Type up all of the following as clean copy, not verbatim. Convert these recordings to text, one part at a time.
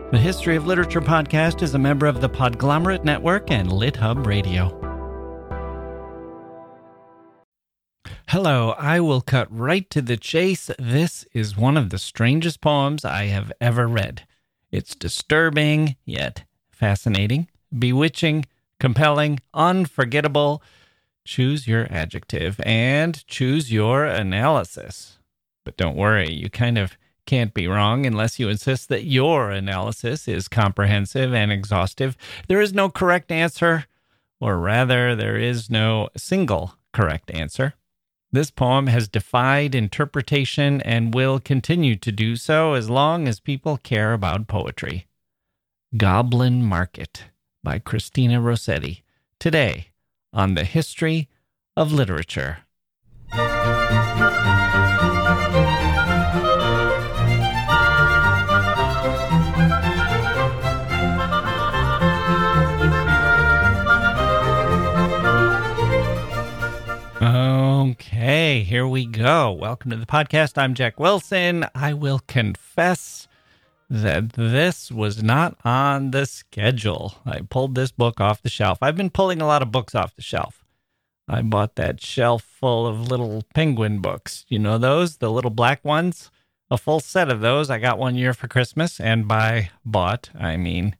The History of Literature podcast is a member of the Podglomerate Network and LitHub Radio. Hello, I will cut right to the chase. This is one of the strangest poems I have ever read. It's disturbing, yet fascinating, bewitching, compelling, unforgettable. Choose your adjective and choose your analysis. But don't worry, you kind of can't be wrong unless you insist that your analysis is comprehensive and exhaustive. There is no correct answer, or rather, there is no single correct answer. This poem has defied interpretation and will continue to do so as long as people care about poetry. Goblin Market by Christina Rossetti, today on the History of Literature. Okay, here we go. Welcome to the podcast. I'm Jack Wilson. I will confess that this was not on the schedule. I pulled this book off the shelf. I've been pulling a lot of books off the shelf. I bought that shelf full of little penguin books. You know those? The little black ones? A full set of those. I got one year for Christmas, and by bought, I mean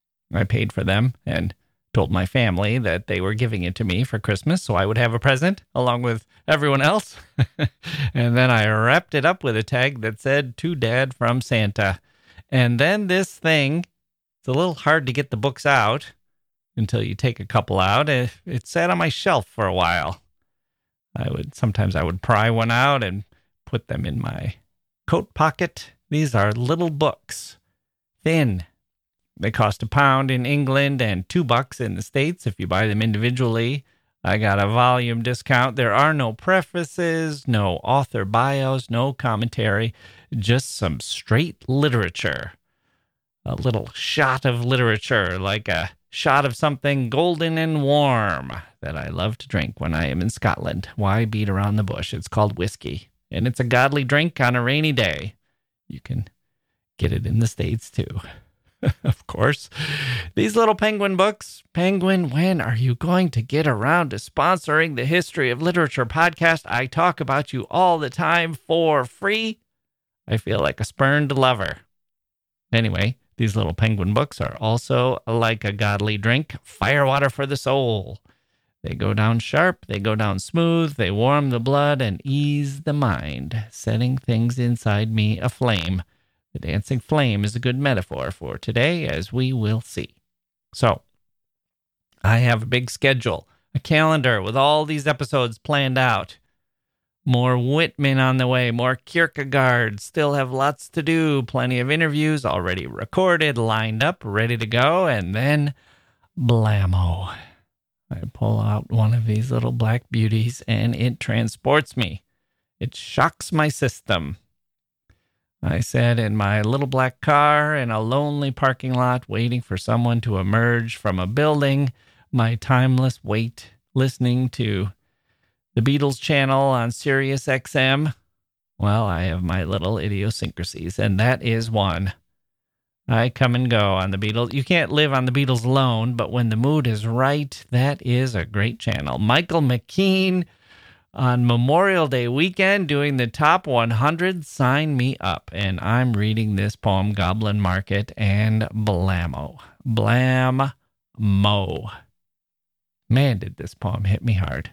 I paid for them and told my family that they were giving it to me for Christmas so I would have a present along with everyone else. And then I wrapped it up with a tag that said, "To Dad from Santa." And then this thing, it's a little hard to get the books out until you take a couple out. It sat on my shelf for a while. Sometimes I would pry one out and put them in my coat pocket. These are little books, thin. They cost £1 in England and $2 in the States if you buy them individually. I got a volume discount. There are no prefaces, no author bios, no commentary, just some straight literature. A little shot of literature, like a shot of something golden and warm that I love to drink when I am in Scotland. Why beat around the bush? It's called whiskey, and it's a godly drink on a rainy day. You can get it in the States too. Of course. These little penguin books. Penguin, when are you going to get around to sponsoring the History of Literature podcast? I talk about you all the time for free. I feel like a spurned lover. Anyway, these little penguin books are also like a godly drink, firewater for the soul. They go down sharp, they go down smooth, they warm the blood and ease the mind, setting things inside me aflame. The dancing flame is a good metaphor for today, as we will see. So, I have a big schedule, a calendar with all these episodes planned out. More Whitman on the way, more Kierkegaard, still have lots to do, plenty of interviews already recorded, lined up, ready to go, and then blammo. I pull out one of these little black beauties, and it transports me. It shocks my system. I sat in my little black car in a lonely parking lot waiting for someone to emerge from a building, my timeless wait, listening to the Beatles channel on Sirius XM. Well, I have my little idiosyncrasies, and that is one. I come and go on the Beatles. You can't live on the Beatles alone, but when the mood is right, that is a great channel. Michael McKean on Memorial Day weekend, doing the top 100, sign me up. And I'm reading this poem, Goblin Market, and blammo. Blammo. Man, did this poem hit me hard.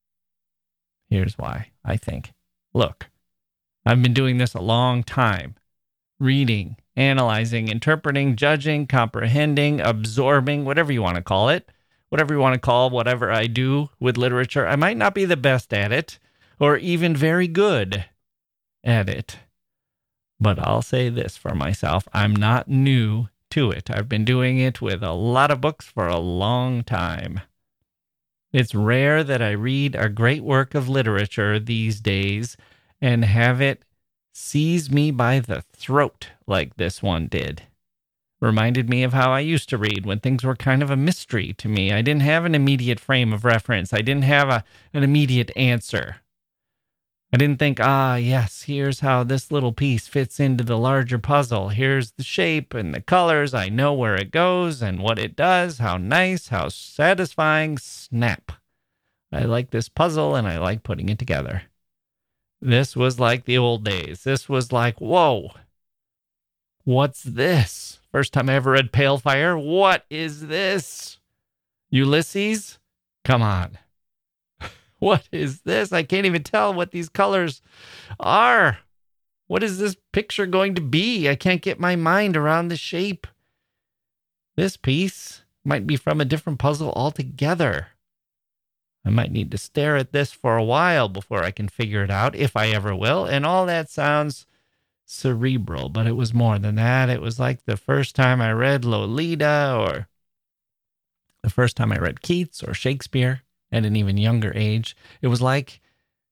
Here's why, I think. Look, I've been doing this a long time. Reading, analyzing, interpreting, judging, comprehending, absorbing, whatever you want to call it. Whatever you want to call whatever I do with literature. I might not be the best at it, or even very good at it. But I'll say this for myself. I'm not new to it. I've been doing it with a lot of books for a long time. It's rare that I read a great work of literature these days and have it seize me by the throat like this one did. Reminded me of how I used to read when things were kind of a mystery to me. I didn't have an immediate frame of reference. I didn't have an immediate answer. I didn't think, yes, here's how this little piece fits into the larger puzzle. Here's the shape and the colors. I know where it goes and what it does. How nice, how satisfying. Snap. I like this puzzle and I like putting it together. This was like the old days. This was like, whoa, what's this? First time I ever read Pale Fire. What is this? Ulysses? Come on. What is this? I can't even tell what these colors are. What is this picture going to be? I can't get my mind around the shape. This piece might be from a different puzzle altogether. I might need to stare at this for a while before I can figure it out, if I ever will. And all that sounds cerebral, but it was more than that. It was like the first time I read Lolita, or the first time I read Keats or Shakespeare at an even younger age. It was like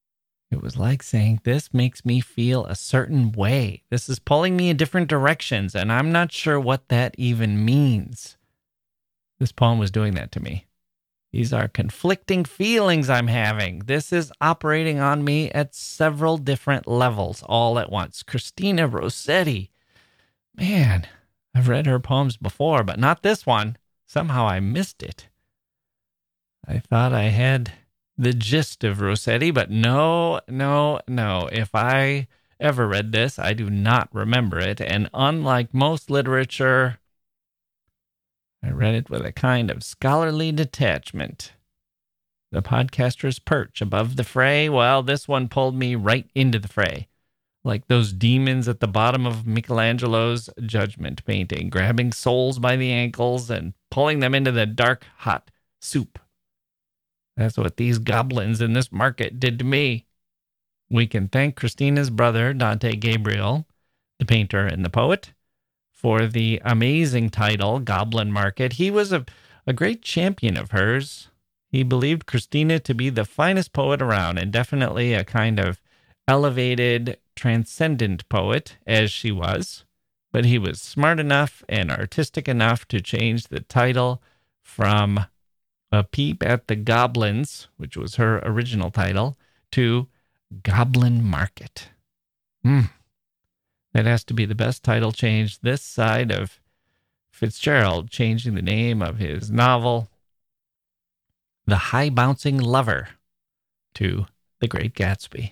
saying, this makes me feel a certain way. This is pulling me in different directions, and I'm not sure what that even means. This poem was doing that to me. These are conflicting feelings I'm having. This is operating on me at several different levels all at once. Christina Rossetti. Man, I've read her poems before, but not this one. Somehow I missed it. I thought I had the gist of Rossetti, but no. If I ever read this, I do not remember it. And unlike most literature, I read it with a kind of scholarly detachment. The podcaster's perch above the fray. Well, this one pulled me right into the fray. Like those demons at the bottom of Michelangelo's Judgment painting, grabbing souls by the ankles and pulling them into the dark, hot soup. That's what these goblins in this market did to me. We can thank Christina's brother, Dante Gabriel, the painter and the poet, for the amazing title, Goblin Market. He was a great champion of hers. He believed Christina to be the finest poet around, and definitely a kind of elevated, transcendent poet, as she was. But he was smart enough and artistic enough to change the title from A Peep at the Goblins, which was her original title, to Goblin Market. That has to be the best title change this side of Fitzgerald changing the name of his novel, The High Bouncing Lover, to The Great Gatsby.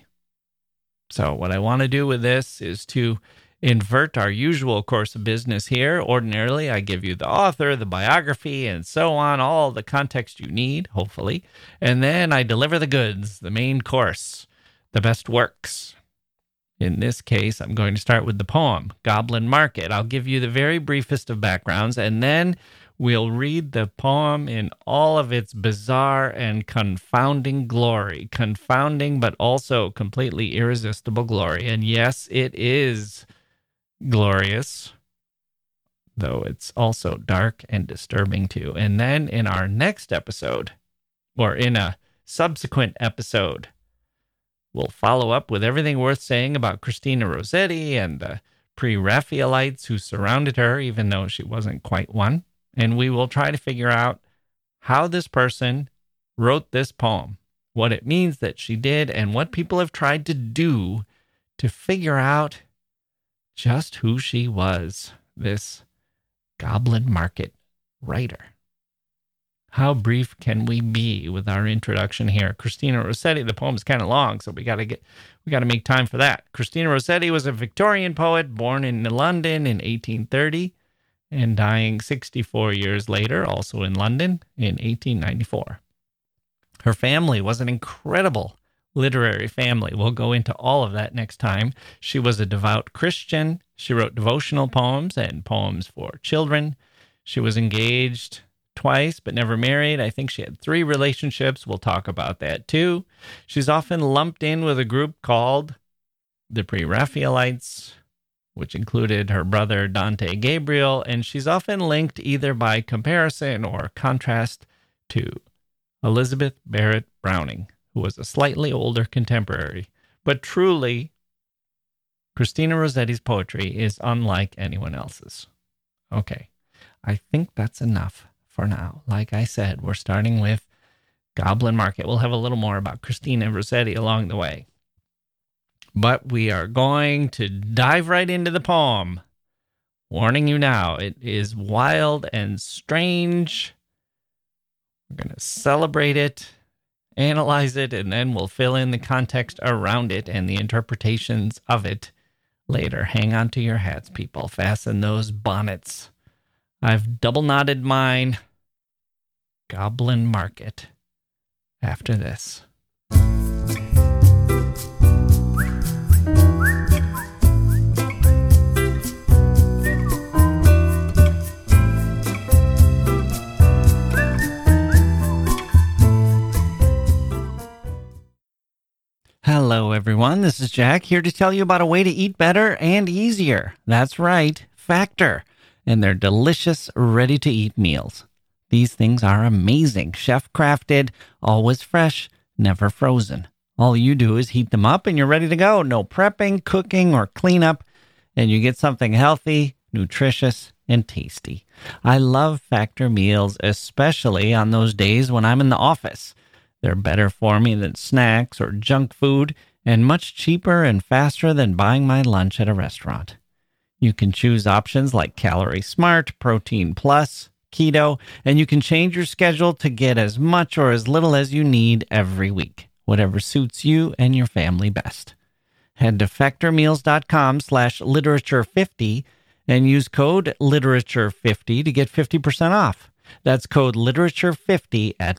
So what I want to do with this is to invert our usual course of business here. Ordinarily, I give you the author, the biography, and so on, all the context you need, hopefully. And then I deliver the goods, the main course, the best works. In this case, I'm going to start with the poem, Goblin Market. I'll give you the very briefest of backgrounds, and then we'll read the poem in all of its bizarre and confounding glory. Confounding, but also completely irresistible glory. And yes, it is glorious, though it's also dark and disturbing too. And then in our next episode, or in a subsequent episode, we'll follow up with everything worth saying about Christina Rossetti and the pre-Raphaelites who surrounded her, even though she wasn't quite one. And we will try to figure out how this person wrote this poem, what it means that she did, and what people have tried to do to figure out just who she was, this Goblin Market writer. How brief can we be with our introduction here? Christina Rossetti, the poem is kind of long, so we got to make time for that. Christina Rossetti was a Victorian poet born in London in 1830 and dying 64 years later, also in London in 1894. Her family was an incredible literary family. We'll go into all of that next time. She was a devout Christian. She wrote devotional poems and poems for children. She was engaged twice, but never married. I think she had 3 relationships. We'll talk about that too. She's often lumped in with a group called the Pre-Raphaelites, which included her brother Dante Gabriel, and she's often linked either by comparison or contrast to Elizabeth Barrett Browning, who was a slightly older contemporary. But truly, Christina Rossetti's poetry is unlike anyone else's. Okay, I think that's enough for now. Like I said, we're starting with Goblin Market. We'll have a little more about Christina Rossetti along the way. But we are going to dive right into the poem. Warning you now, it is wild and strange. We're going to celebrate it, analyze it, and then we'll fill in the context around it and the interpretations of it later. Hang on to your hats, people. Fasten those bonnets. I've double knotted mine. Goblin Market. After this. Hello, everyone. This is Jack here to tell you about a way to eat better and easier. That's right, Factor, and their delicious, ready-to-eat meals. These things are amazing, chef-crafted, always fresh, never frozen. All you do is heat them up and you're ready to go. No prepping, cooking, or cleanup, and you get something healthy, nutritious, and tasty. I love Factor meals, especially on those days when I'm in the office. They're better for me than snacks or junk food, and much cheaper and faster than buying my lunch at a restaurant. You can choose options like Calorie Smart, Protein Plus, Keto, and you can change your schedule to get as much or as little as you need every week, whatever suits you and your family best. Head to factormeals.com/literature50 and use code literature50 to get 50% off. That's code literature50 at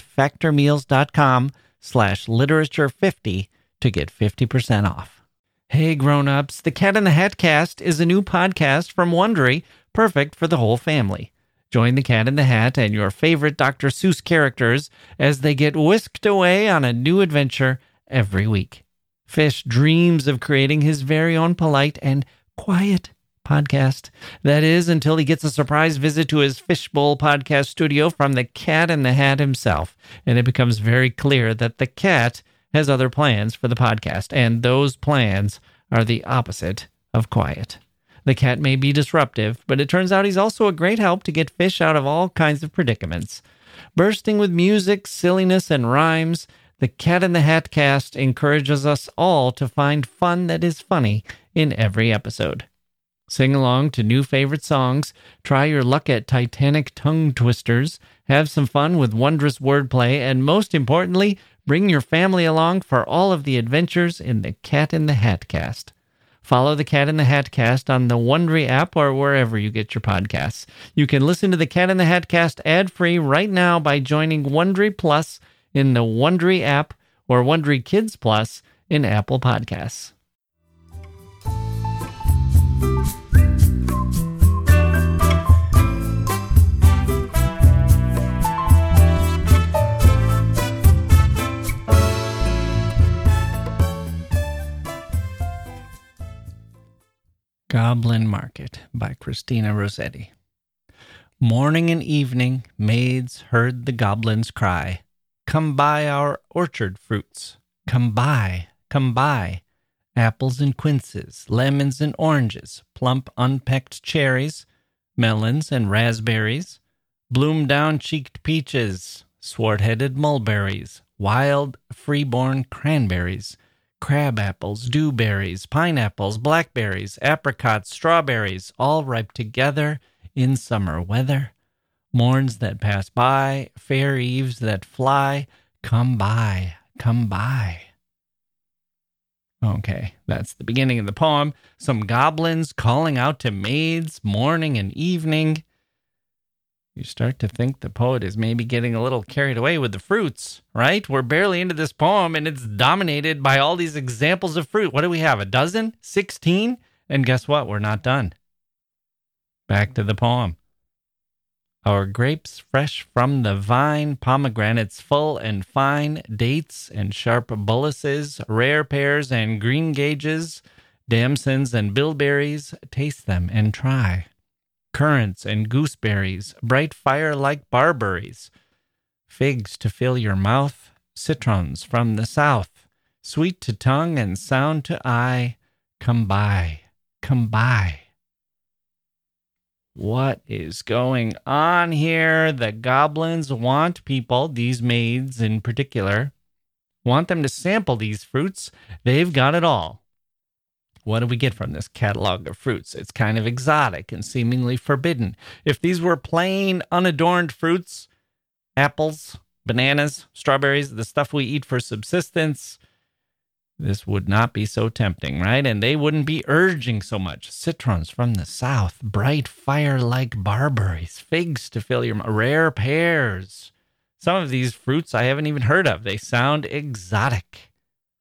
factormeals.com/literature50 to get 50% off. Hey grown-ups, the Cat in the Hat Cast is a new podcast from Wondery, perfect for the whole family. Join the Cat in the Hat and your favorite Dr. Seuss characters as they get whisked away on a new adventure every week. Fish dreams of creating his very own polite and quiet podcast. That is, until he gets a surprise visit to his Fishbowl podcast studio from the Cat in the Hat himself. And it becomes very clear that the cat has other plans for the podcast, and those plans are the opposite of quiet. The cat may be disruptive, but it turns out he's also a great help to get fish out of all kinds of predicaments. Bursting with music, silliness, and rhymes, the Cat in the Hat Cast encourages us all to find fun that is funny in every episode. Sing along to new favorite songs, try your luck at Titanic tongue twisters, have some fun with wondrous wordplay, and most importantly, bring your family along for all of the adventures in the Cat in the Hat Cast. Follow the Cat in the Hat Cast on the Wondery app or wherever you get your podcasts. You can listen to the Cat in the Hat Cast ad-free right now by joining Wondery Plus in the Wondery app or Wondery Kids Plus in Apple Podcasts. Goblin Market by Christina Rossetti. Morning and evening, maids heard the goblins cry, "Come buy our orchard fruits, come buy, come buy. Apples and quinces, lemons and oranges, plump unpecked cherries, melons and raspberries, bloom-down-cheeked peaches, swart-headed mulberries, wild, free-born cranberries, crab apples, dewberries, pineapples, blackberries, apricots, strawberries, all ripe together in summer weather. Morns that pass by, fair eves that fly, come by, come by." Okay, that's the beginning of the poem. Some goblins calling out to maids morning and evening. You start to think the poet is maybe getting a little carried away with the fruits, right? We're barely into this poem, and it's dominated by all these examples of fruit. What do we have, a dozen? 16? And guess what? We're not done. Back to the poem. Our grapes fresh from the vine, pomegranates full and fine, dates and sharp bullaces, rare pears and greengages, damsons and bilberries, taste them and try. Currants and gooseberries, bright fire-like barberries, figs to fill your mouth, citrons from the south, sweet to tongue and sound to eye, come by, come by. What is going on here? The goblins want people, these maids in particular, want them to sample these fruits. They've got it all. what do we get from this catalog of fruits? It's kind of exotic and seemingly forbidden. If these were plain, unadorned fruits, apples, bananas, strawberries, the stuff we eat for subsistence, this would not be so tempting, right? And they wouldn't be urging so much. Citrons from the south, bright fire-like barberries, figs to fill your rare pears. Some of these fruits I haven't even heard of. They sound exotic.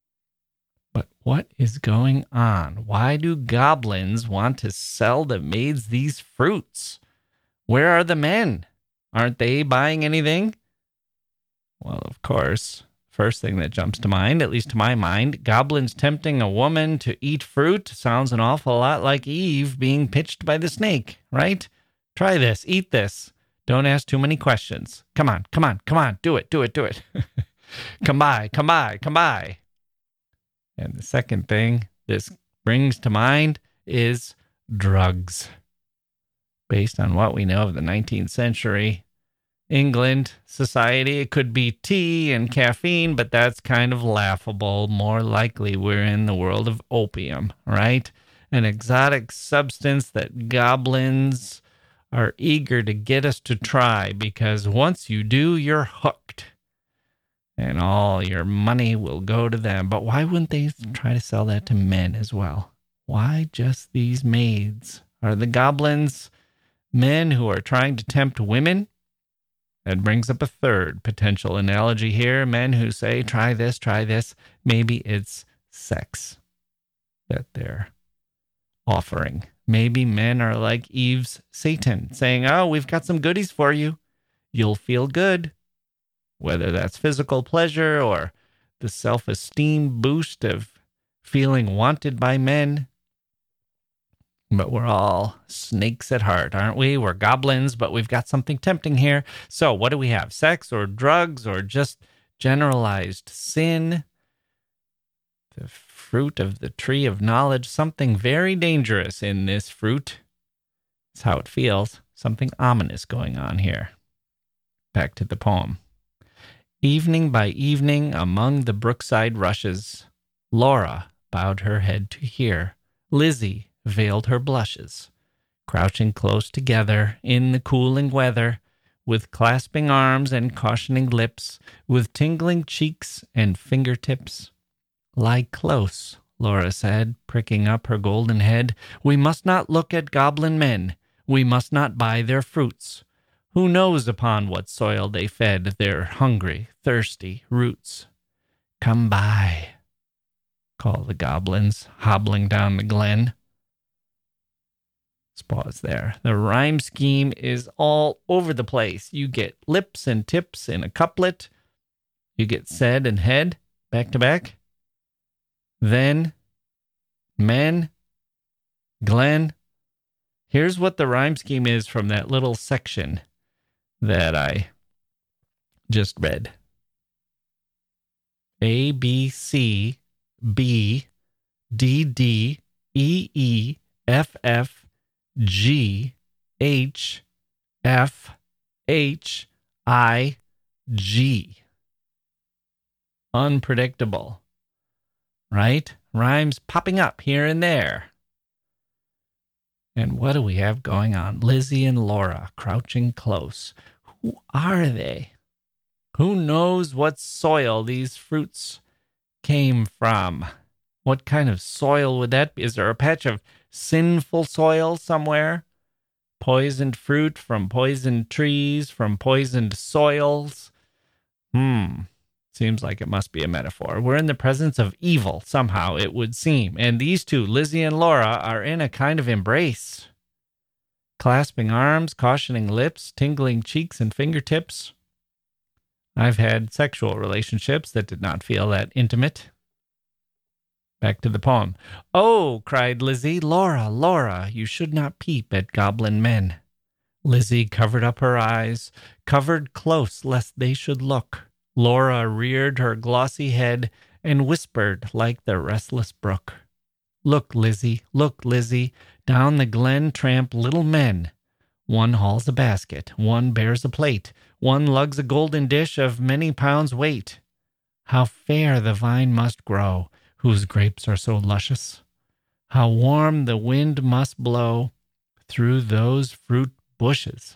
But what is going on? Why do goblins want to sell the maids these fruits? Where are the men? Aren't they buying anything? Well, of course. First thing that jumps to mind, at least to my mind, goblins tempting a woman to eat fruit sounds an awful lot like Eve being pitched by the snake, right? Try this, eat this. Don't ask too many questions. Come on, come on, come on, do it. Come by. And the second thing this brings to mind is drugs. Based on what we know of the 19th century England society, it could be tea and caffeine, but that's kind of laughable. More likely we're in the world of opium, right? An exotic substance that goblins are eager to get us to try, because once you do, you're hooked. And all your money will go to them. But why wouldn't they try to sell that to men as well? Why just these maids? Are the goblins men who are trying to tempt women? That brings up a third potential analogy here. Men who say, try this. Maybe it's sex that they're offering. Maybe men are like Eve's Satan, saying, oh, we've got some goodies for you. You'll feel good. Whether that's physical pleasure or the self-esteem boost of feeling wanted by men. But we're all snakes at heart, aren't we? We're goblins, but we've got something tempting here. So what do we have? Sex or drugs or just generalized sin? The fruit of the tree of knowledge, something very dangerous in this fruit. That's how it feels. Something ominous going on here. Back to the poem. Evening by evening, among the brookside rushes, Laura bowed her head to hear. Lizzie veiled her blushes, crouching close together in the cooling weather, with clasping arms and cautioning lips, with tingling cheeks and fingertips. Lie close, Laura said, pricking up her golden head. We must not look at goblin men. We must not buy their fruits. Who knows upon what soil they fed their hungry, thirsty roots? Come by, call the goblins, hobbling down the glen. Let's pause there. The rhyme scheme is all over the place. You get lips and tips in a couplet. You get said and head back to back. Then, men, Glen. Here's what the rhyme scheme is from that little section that I just read. A, B, C, B, D, D, E, E, F, F, G, H, F, H, I, G. Unpredictable, right? Rhymes popping up here and there. And what do we have going on? Lizzie and Laura crouching close. Who are they? Who knows what soil these fruits came from? What kind of soil would that be? Is there a patch of sinful soil somewhere? Poisoned fruit from poisoned trees, from poisoned soils? Seems like it must be a metaphor. We're in the presence of evil, somehow, it would seem. And these two, Lizzie and Laura, are in a kind of embrace. Clasping arms, cautioning lips, tingling cheeks and fingertips. I've had sexual relationships that did not feel that intimate. Back to the poem. Oh, cried Lizzie, Laura, Laura, you should not peep at goblin men. Lizzie covered up her eyes, covered close lest they should look. Laura reared her glossy head and whispered like the restless brook. Look, Lizzie, down the glen tramp little men. One hauls a basket, one bears a plate, one lugs a golden dish of many pounds weight. How fair the vine must grow, whose grapes are so luscious. How warm the wind must blow through those fruit bushes.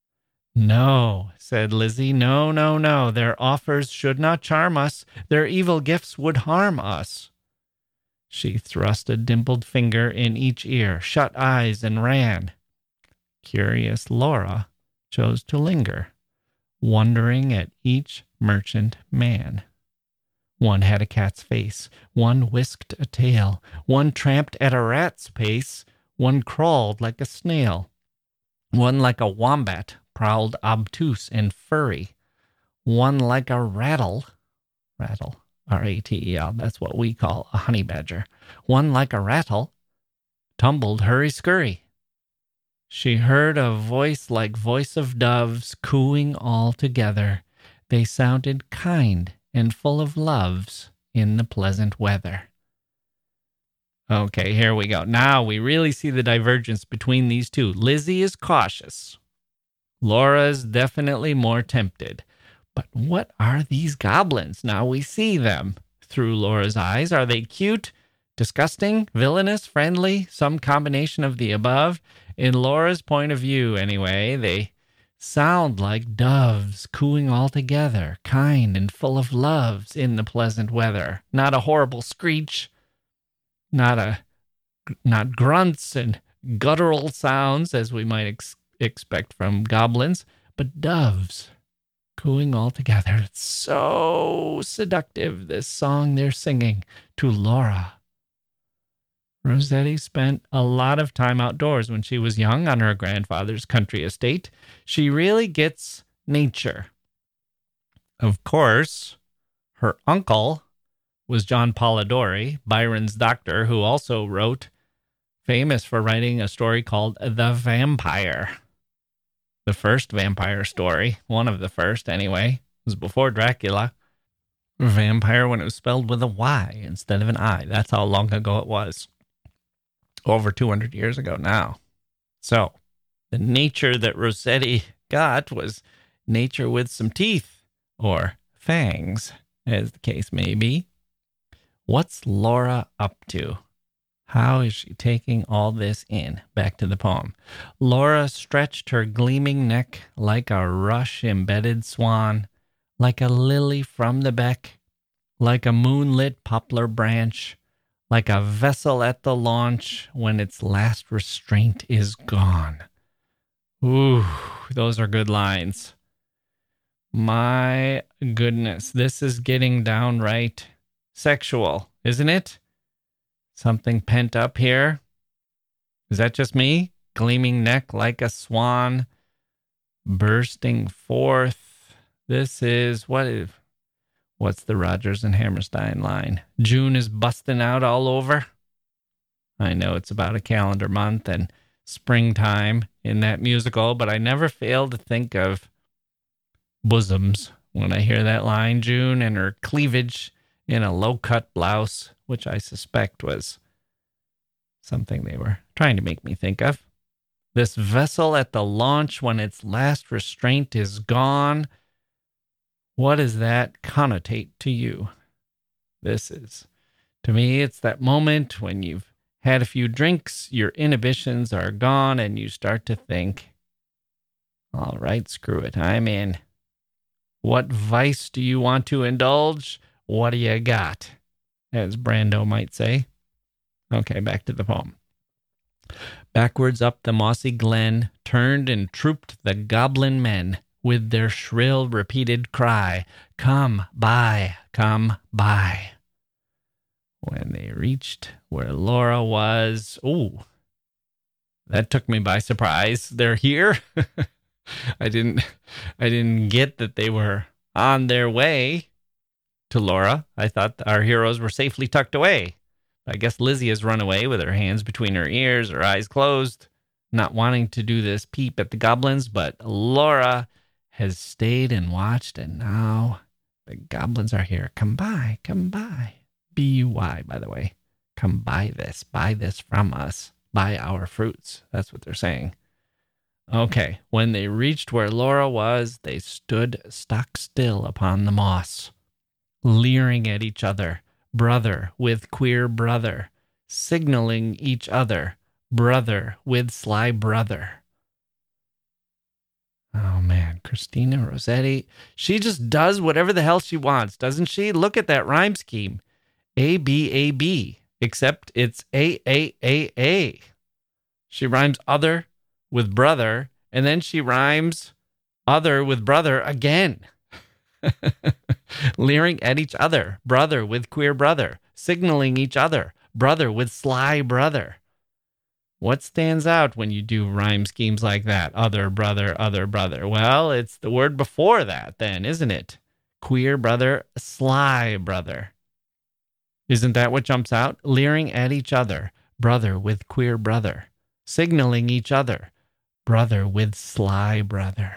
No, said Lizzie, no, no, no. Their offers should not charm us. Their evil gifts would harm us. She thrust a dimpled finger in each ear, shut eyes, and ran. Curious Laura chose to linger, wondering at each merchant man. One had a cat's face, one whisked a tail, one tramped at a rat's pace, one crawled like a snail, one like a wombat prowled obtuse and furry, one like a rattle, R-A-T-E-L, that's what we call a honey badger, one like a rattle, tumbled hurry-scurry. She heard a voice like voice of doves cooing all together. They sounded kind and full of loves in the pleasant weather. Okay, here we go. Now we really see the divergence between these two. Lizzie is cautious. Laura is definitely more tempted. But what are these goblins? Now we see them through Laura's eyes. Are they cute, disgusting, villainous, friendly, some combination of the above? In Laura's point of view, anyway, they sound like doves cooing all together, kind and full of loves in the pleasant weather. Not a horrible screech, not grunts and guttural sounds as we might expect from goblins, but doves cooing all together. It's so seductive, this song they're singing to Laura. Rossetti spent a lot of time outdoors when she was young on her grandfather's country estate. She really gets nature. Of course, her uncle was John Polidori, Byron's doctor, who also wrote, famous for writing a story called The Vampire. The first vampire story, one of the first anyway, was before Dracula. Vampire when it was spelled with a Y instead of an I. That's how long ago it was. Over 200 years ago now. So, the nature that Rossetti got was nature with some teeth, or fangs, as the case may be. What's Laura up to? How is she taking all this in? Back to the poem. Laura stretched her gleaming neck like a rush-embedded swan, like a lily from the beck, like a moonlit poplar branch, like a vessel at the launch when its last restraint is gone. Ooh, those are good lines. My goodness, this is getting downright sexual, isn't it? Something pent up here. Is that just me? Gleaming neck like a swan, bursting forth. This is, what's the Rodgers and Hammerstein line? June is busting out all over. I know it's about a calendar month and springtime in that musical, but I never fail to think of bosoms when I hear that line. June and her cleavage in a low-cut blouse, which I suspect was something they were trying to make me think of. This vessel at the launch when its last restraint is gone. What does that connotate to you? To me, it's that moment when you've had a few drinks, your inhibitions are gone, and you start to think, all right, screw it, I'm in. What vice do you want to indulge? What do you got? As Brando might say. Okay, back to the poem. Backwards up the mossy glen turned and trooped the goblin men with their shrill repeated cry, "Come buy, come buy." When they reached where Laura was, that took me by surprise. They're here. I didn't get that they were on their way to Laura. I thought our heroes were safely tucked away. I guess Lizzie has run away with her hands between her ears, her eyes closed, not wanting to do this peep at the goblins, but Laura has stayed and watched, and now the goblins are here. Come by, come by. B-U-Y, by the way. Come buy this from us, buy our fruits. That's what they're saying. Okay, when they reached where Laura was, they stood stock still upon the moss, leering at each other, brother with queer brother, signaling each other, brother with sly brother. Oh man, Christina Rossetti. She just does whatever the hell she wants, doesn't she? Look at that rhyme scheme. A-B-A-B, except it's A-A-A-A. She rhymes other with brother, and then she rhymes other with brother again. Leering at each other, brother with queer brother, signaling each other, brother with sly brother. What stands out when you do rhyme schemes like that? Other brother, other brother. Well, it's the word before that then, isn't it? Queer brother, sly brother. Isn't that what jumps out? Leering at each other, brother with queer brother, signaling each other, brother with sly brother.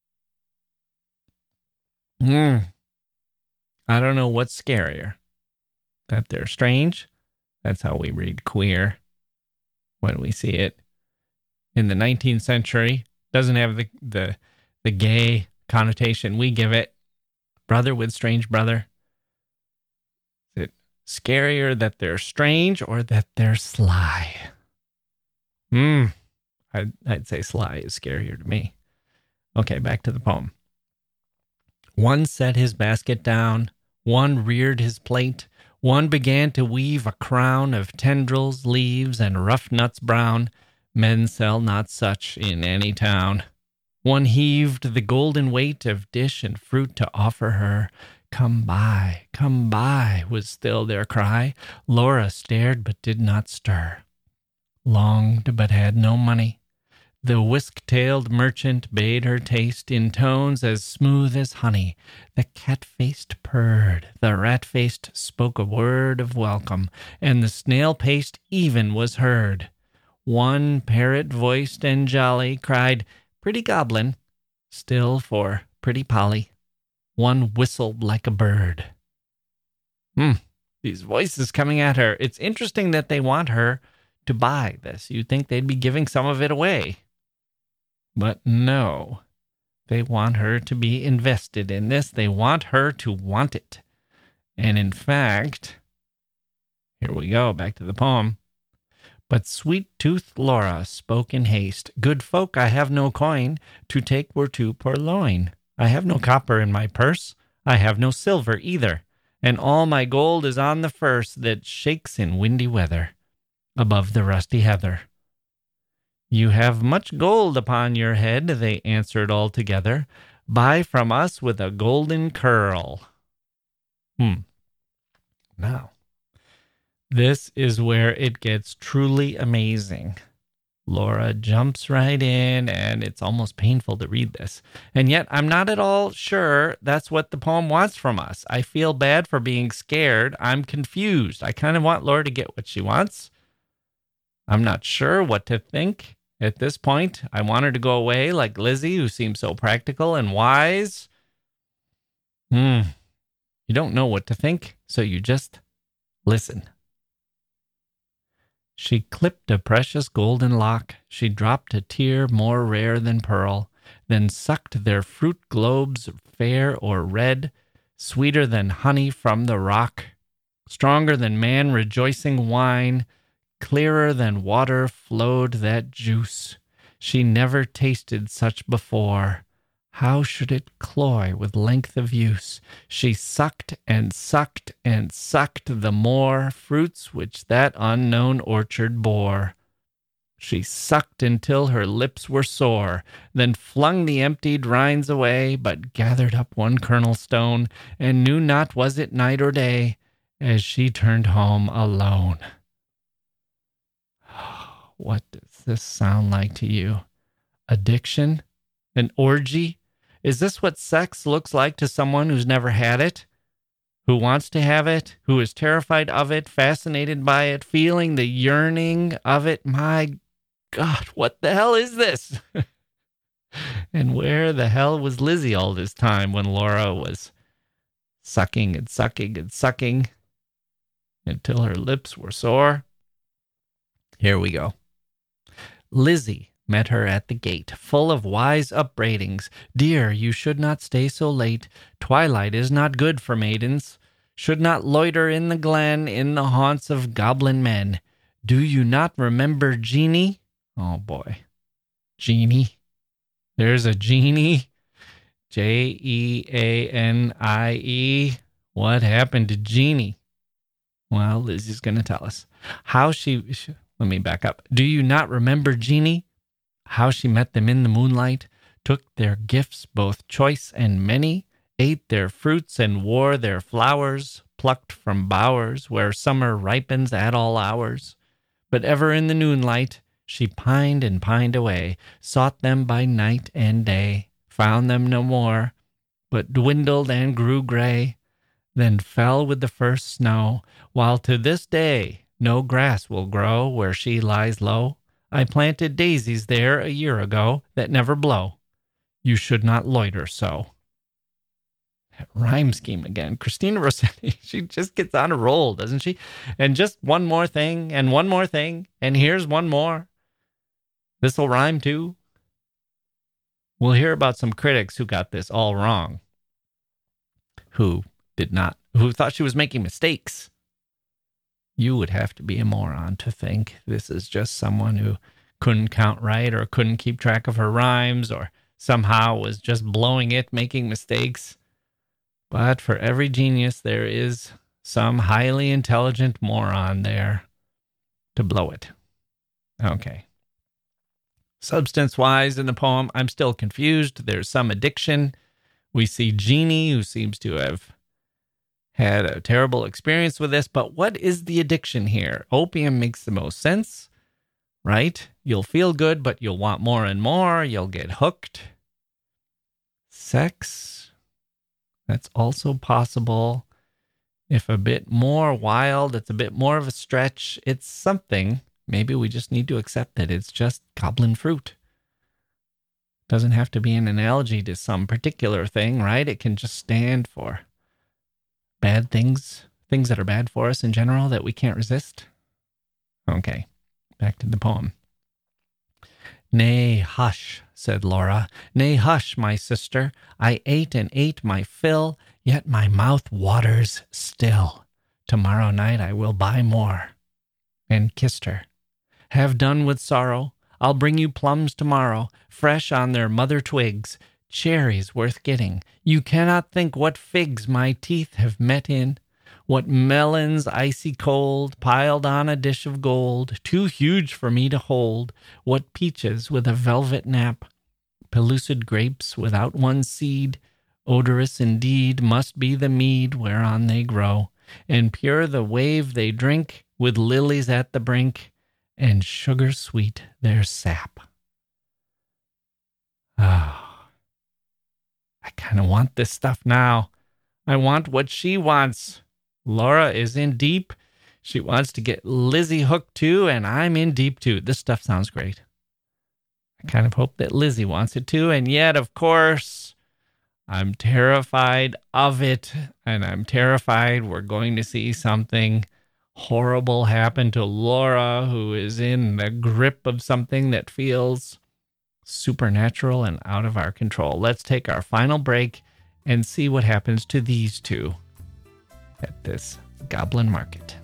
I don't know what's scarier. That they're strange. That's how we read queer when we see it. In the 19th century, doesn't have the gay connotation we give it. Brother with strange brother. Is it scarier that they're strange or that they're sly? I'd say sly is scarier to me. Okay, back to the poem. One set his basket down, one reared his plate, one began to weave a crown of tendrils, leaves, and rough nuts brown. Men sell not such in any town. One heaved the golden weight of dish and fruit to offer her. Come by, was still their cry. Laura stared but did not stir. Longed but had no money. The whisk-tailed merchant bade her taste in tones as smooth as honey. The cat-faced purred, the rat-faced spoke a word of welcome, and the snail-paced even was heard. One parrot-voiced and jolly cried, "Pretty goblin," still for pretty Polly. One whistled like a bird. These voices coming at her. It's interesting that they want her to buy this. You'd think they'd be giving some of it away. But no, they want her to be invested in this. They want her to want it. And in fact, here we go, back to the poem. But sweet-toothed Laura spoke in haste. Good folk, I have no coin to take whereto purloin. I have no copper in my purse. I have no silver either. And all my gold is on the first that shakes in windy weather above the rusty heather. You have much gold upon your head, they answered all together. Buy from us with a golden curl. Now, this is where it gets truly amazing. Laura jumps right in, and it's almost painful to read this. And yet, I'm not at all sure that's what the poem wants from us. I feel bad for being scared. I'm confused. I kind of want Laura to get what she wants. I'm not sure what to think. At this point, I want her to go away like Lizzie, who seems so practical and wise. You don't know what to think, so you just listen. She clipped a precious golden lock. She dropped a tear more rare than pearl, then sucked their fruit globes fair or red, sweeter than honey from the rock, stronger than man rejoicing wine, clearer than water flowed that juice. She never tasted such before. How should it cloy with length of use? She sucked and sucked and sucked the more fruits which that unknown orchard bore. She sucked until her lips were sore, then flung the emptied rinds away, but gathered up one kernel stone, and knew not was it night or day, as she turned home alone. What does this sound like to you? Addiction? An orgy? Is this what sex looks like to someone who's never had it? Who wants to have it? Who is terrified of it, fascinated by it, feeling the yearning of it? My God, what the hell is this? And where the hell was Lizzie all this time when Laura was sucking and sucking and sucking until her lips were sore? Here we go. Lizzie met her at the gate, full of wise upbraidings. Dear, you should not stay so late. Twilight is not good for maidens. Should not loiter in the glen, in the haunts of goblin men. Do you not remember Jeannie? Oh boy. Jeannie. There's a genie. Jeanie. What happened to Jeannie? Well, Lizzie's going to tell us. Let me back up. Do you not remember Jeannie? How she met them in the moonlight, took their gifts, both choice and many, ate their fruits and wore their flowers, plucked from bowers where summer ripens at all hours. But ever in the noonlight she pined and pined away, sought them by night and day, found them no more, but dwindled and grew gray, then fell with the first snow, while to this day no grass will grow where she lies low. I planted daisies there a year ago that never blow. You should not loiter so. That rhyme scheme again. Christina Rossetti, she just gets on a roll, doesn't she? And just one more thing, and one more thing, and here's one more. This'll rhyme too. We'll hear about some critics who got this all wrong. Who thought she was making mistakes. You would have to be a moron to think this is just someone who couldn't count right or couldn't keep track of her rhymes or somehow was just blowing it, making mistakes. But for every genius, there is some highly intelligent moron there to blow it. Okay. Substance-wise in the poem, I'm still confused. There's some addiction. We see Jeannie, who seems to have had a terrible experience with this, but what is the addiction here? Opium makes the most sense, right? You'll feel good, but you'll want more and more. You'll get hooked. Sex, that's also possible. If a bit more wild, it's a bit more of a stretch. It's something. Maybe we just need to accept that it's just goblin fruit. Doesn't have to be an analogy to some particular thing, right? It can just stand for bad things that are bad for us in general that we can't resist. Okay, back to the poem. Nay, hush, said Laura. Nay, hush, my sister. I ate and ate my fill, yet my mouth waters still. Tomorrow night I will buy more. And kissed her. Have done with sorrow. I'll bring you plums tomorrow, fresh on their mother twigs, cherries worth getting. You cannot think what figs my teeth have met in, what melons icy cold, piled on a dish of gold, too huge for me to hold, what peaches with a velvet nap, pellucid grapes without one seed, odorous indeed must be the mead whereon they grow, and pure the wave they drink, with lilies at the brink, and sugar sweet their sap. Oh, I kind of want this stuff now. I want what she wants. Laura is in deep. She wants to get Lizzie hooked too, and I'm in deep too. This stuff sounds great. I kind of hope that Lizzie wants it too, and yet, of course, I'm terrified of it, and I'm terrified we're going to see something horrible happen to Laura, who is in the grip of something that feels supernatural and out of our control. Let's take our final break and see what happens to these two at this goblin market.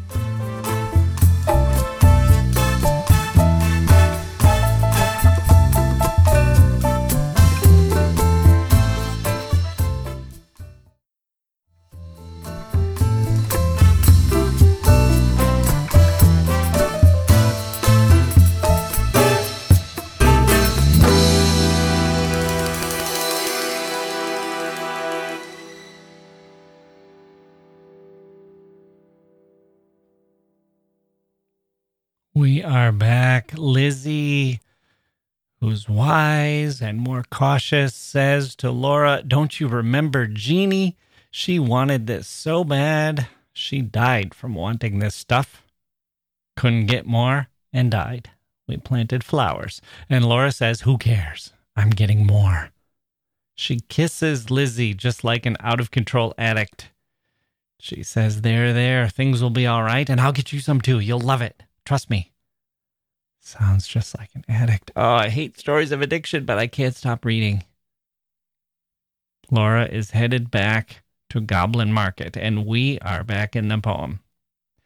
We are back. Lizzie, who's wise and more cautious, says to Laura, don't you remember Jeannie? She wanted this so bad. She died from wanting this stuff. Couldn't get more and died. We planted flowers. And Laura says, who cares? I'm getting more. She kisses Lizzie just like an out-of-control addict. She says, there, things will be all right, and I'll get you some too. You'll love it. Trust me. Sounds just like an addict. Oh, I hate stories of addiction, but I can't stop reading. Laura is headed back to Goblin Market, and we are back in the poem.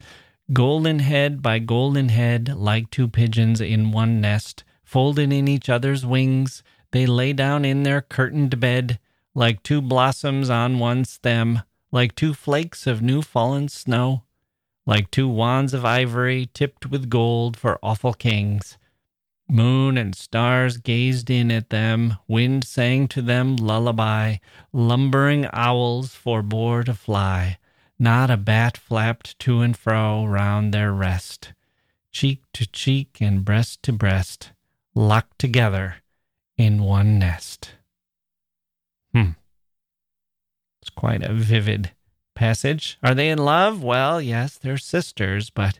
Golden head by golden head, like two pigeons in one nest, folded in each other's wings, they lay down in their curtained bed, like two blossoms on one stem, like two flakes of new fallen snow, like two wands of ivory tipped with gold for awful kings. Moon and stars gazed in at them, wind sang to them lullaby, lumbering owls forbore to fly. Not a bat flapped to and fro round their rest. Cheek to cheek and breast to breast, locked together in one nest. It's quite a vivid passage. Are they in love? Well, yes, they're sisters, but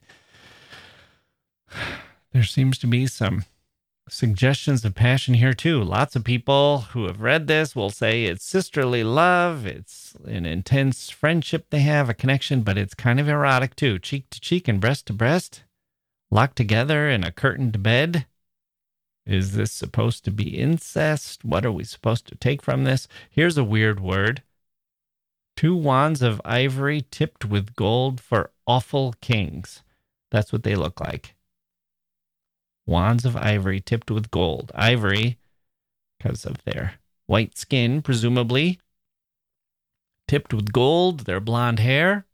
there seems to be some suggestions of passion here too. Lots of people who have read this will say it's sisterly love, it's an intense friendship they have, a connection, but it's kind of erotic too. Cheek to cheek and breast to breast, locked together in a curtained bed. Is this supposed to be incest? What are we supposed to take from this? Here's a weird word. Two wands of ivory tipped with gold for awful kings. That's what they look like. Wands of ivory tipped with gold. Ivory, because of their white skin, presumably. Tipped with gold, their blonde hair.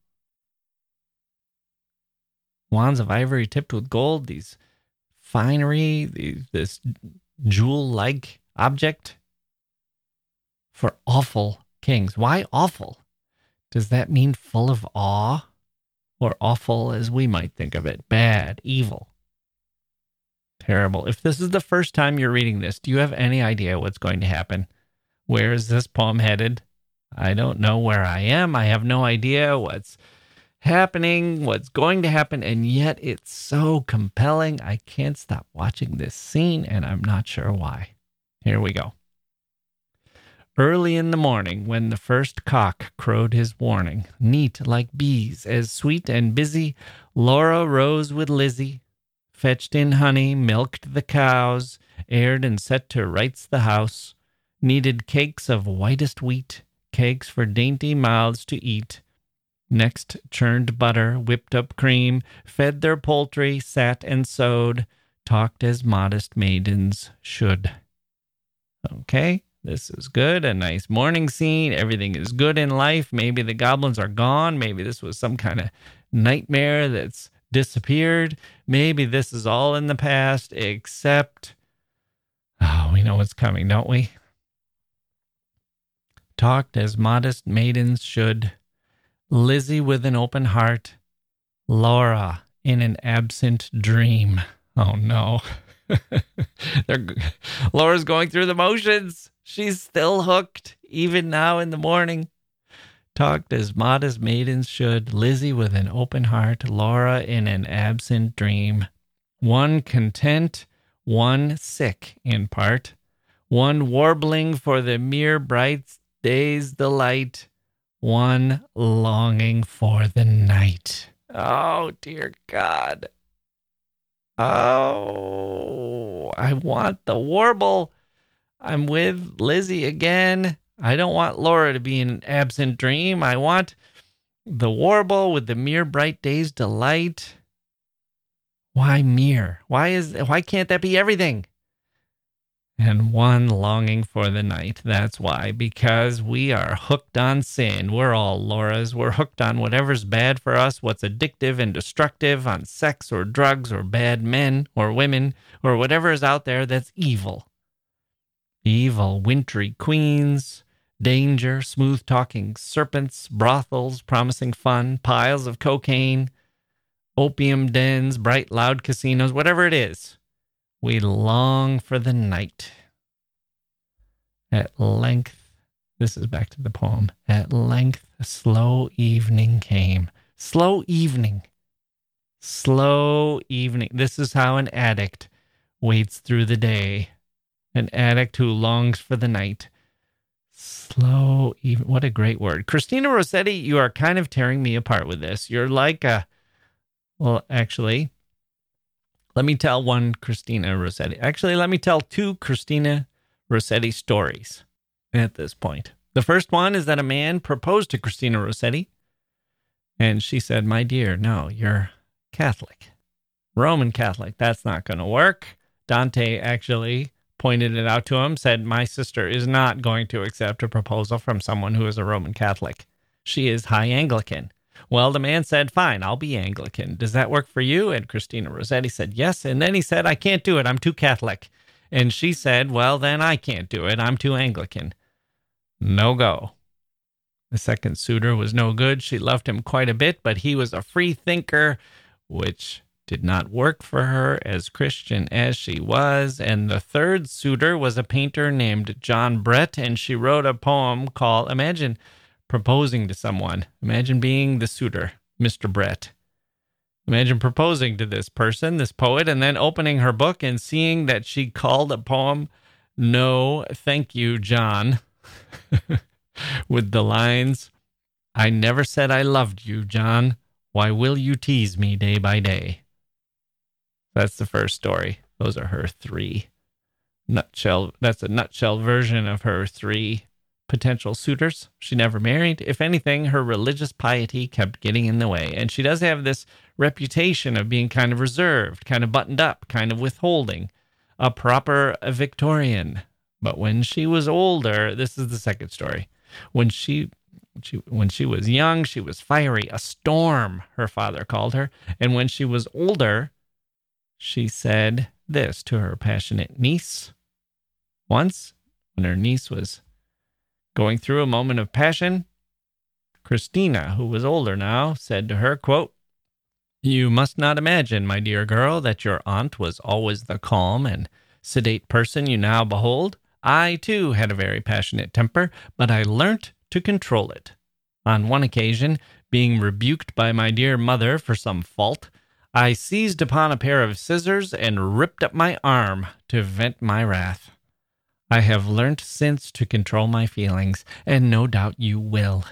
Wands of ivory tipped with gold, these finery, this jewel-like object for awful kings. Why awful? Does that mean full of awe? Or awful as we might think of it? Bad, evil. Terrible. If this is the first time you're reading this, do you have any idea what's going to happen? Where is this poem headed? I don't know where I am. I have no idea what's happening, what's going to happen, and yet it's so compelling. I can't stop watching this scene, and I'm not sure why. Here we go. Early in the morning, when the first cock crowed his warning, neat like bees, as sweet and busy, Laura rose with Lizzie, fetched in honey, milked the cows, aired and set to rights the house, kneaded cakes of whitest wheat, cakes for dainty mouths to eat. Next churned butter, whipped up cream, fed their poultry, sat and sewed, talked as modest maidens should. Okay, this is good. A nice morning scene. Everything is good in life. Maybe the goblins are gone. Maybe this was some kind of nightmare that's disappeared. Maybe this is all in the past, except, we know what's coming, don't we? Talked as modest maidens should. Lizzie with an open heart. Laura in an absent dream. Oh no. Laura's going through the motions. She's still hooked, even now in the morning. Talked as modest maidens should, Lizzie with an open heart, Laura in an absent dream. One content, one sick in part, one warbling for the mere bright day's delight, one longing for the night. Oh, dear God. Oh, I want the warble. I'm with Lizzie again. I don't want Laura to be in an absent dream. I want the warble with the mere bright day's delight. Why mere? Why can't that be everything? And one longing for the night. That's why. Because we are hooked on sin. We're all Lauras. We're hooked on whatever's bad for us, what's addictive and destructive, on sex or drugs or bad men or women or whatever is out there that's evil. Evil, wintry queens, danger, smooth-talking serpents, brothels, promising fun, piles of cocaine, opium dens, bright, loud casinos, whatever it is. We long for the night. At length, this is back to the poem. At length, a slow evening came. Slow evening. Slow evening. This is how an addict waits through the day. An addict who longs for the night. Slow evening. What a great word. Christina Rossetti, you are kind of tearing me apart with this. You're like well, actually, let me tell one Christina Rossetti. Actually, let me tell two Christina Rossetti stories at this point. The first one is that a man proposed to Christina Rossetti, and she said, "My dear, no, you're Catholic. Roman Catholic. That's not going to work. Dante actually pointed it out to him, said, my sister is not going to accept a proposal from someone who is a Roman Catholic. She is High Anglican. Well, the man said, fine, I'll be Anglican. Does that work for you? And Christina Rossetti said, yes. And then he said, I can't do it. I'm too Catholic. And she said, well, then I can't do it. I'm too Anglican. No go. The second suitor was no good. She loved him quite a bit, but he was a free thinker, which did not work for her, as Christian as she was. And the third suitor was a painter named John Brett, and she wrote a poem called, imagine proposing to someone. Imagine being the suitor, Mr. Brett. Imagine proposing to this person, this poet, and then opening her book and seeing that she called a poem, No, Thank You, John, with the lines, I never said I loved you, John. Why will you tease me day by day? That's the first story. Those are her three nutshell. That's a nutshell version of her three potential suitors. She never married. If anything, her religious piety kept getting in the way. And she does have this reputation of being kind of reserved, kind of buttoned up, kind of withholding, a proper Victorian. But when she was older, this is the second story. When she was young, she was fiery, a storm, her father called her. And when she was older, she said this to her passionate niece. Once, when her niece was going through a moment of passion, Christina, who was older now, said to her, quote, you must not imagine, my dear girl, that your aunt was always the calm and sedate person you now behold. I, too, had a very passionate temper, but I learnt to control it. On one occasion, being rebuked by my dear mother for some fault, I seized upon a pair of scissors and ripped up my arm to vent my wrath. I have learnt since to control my feelings, and no doubt you will.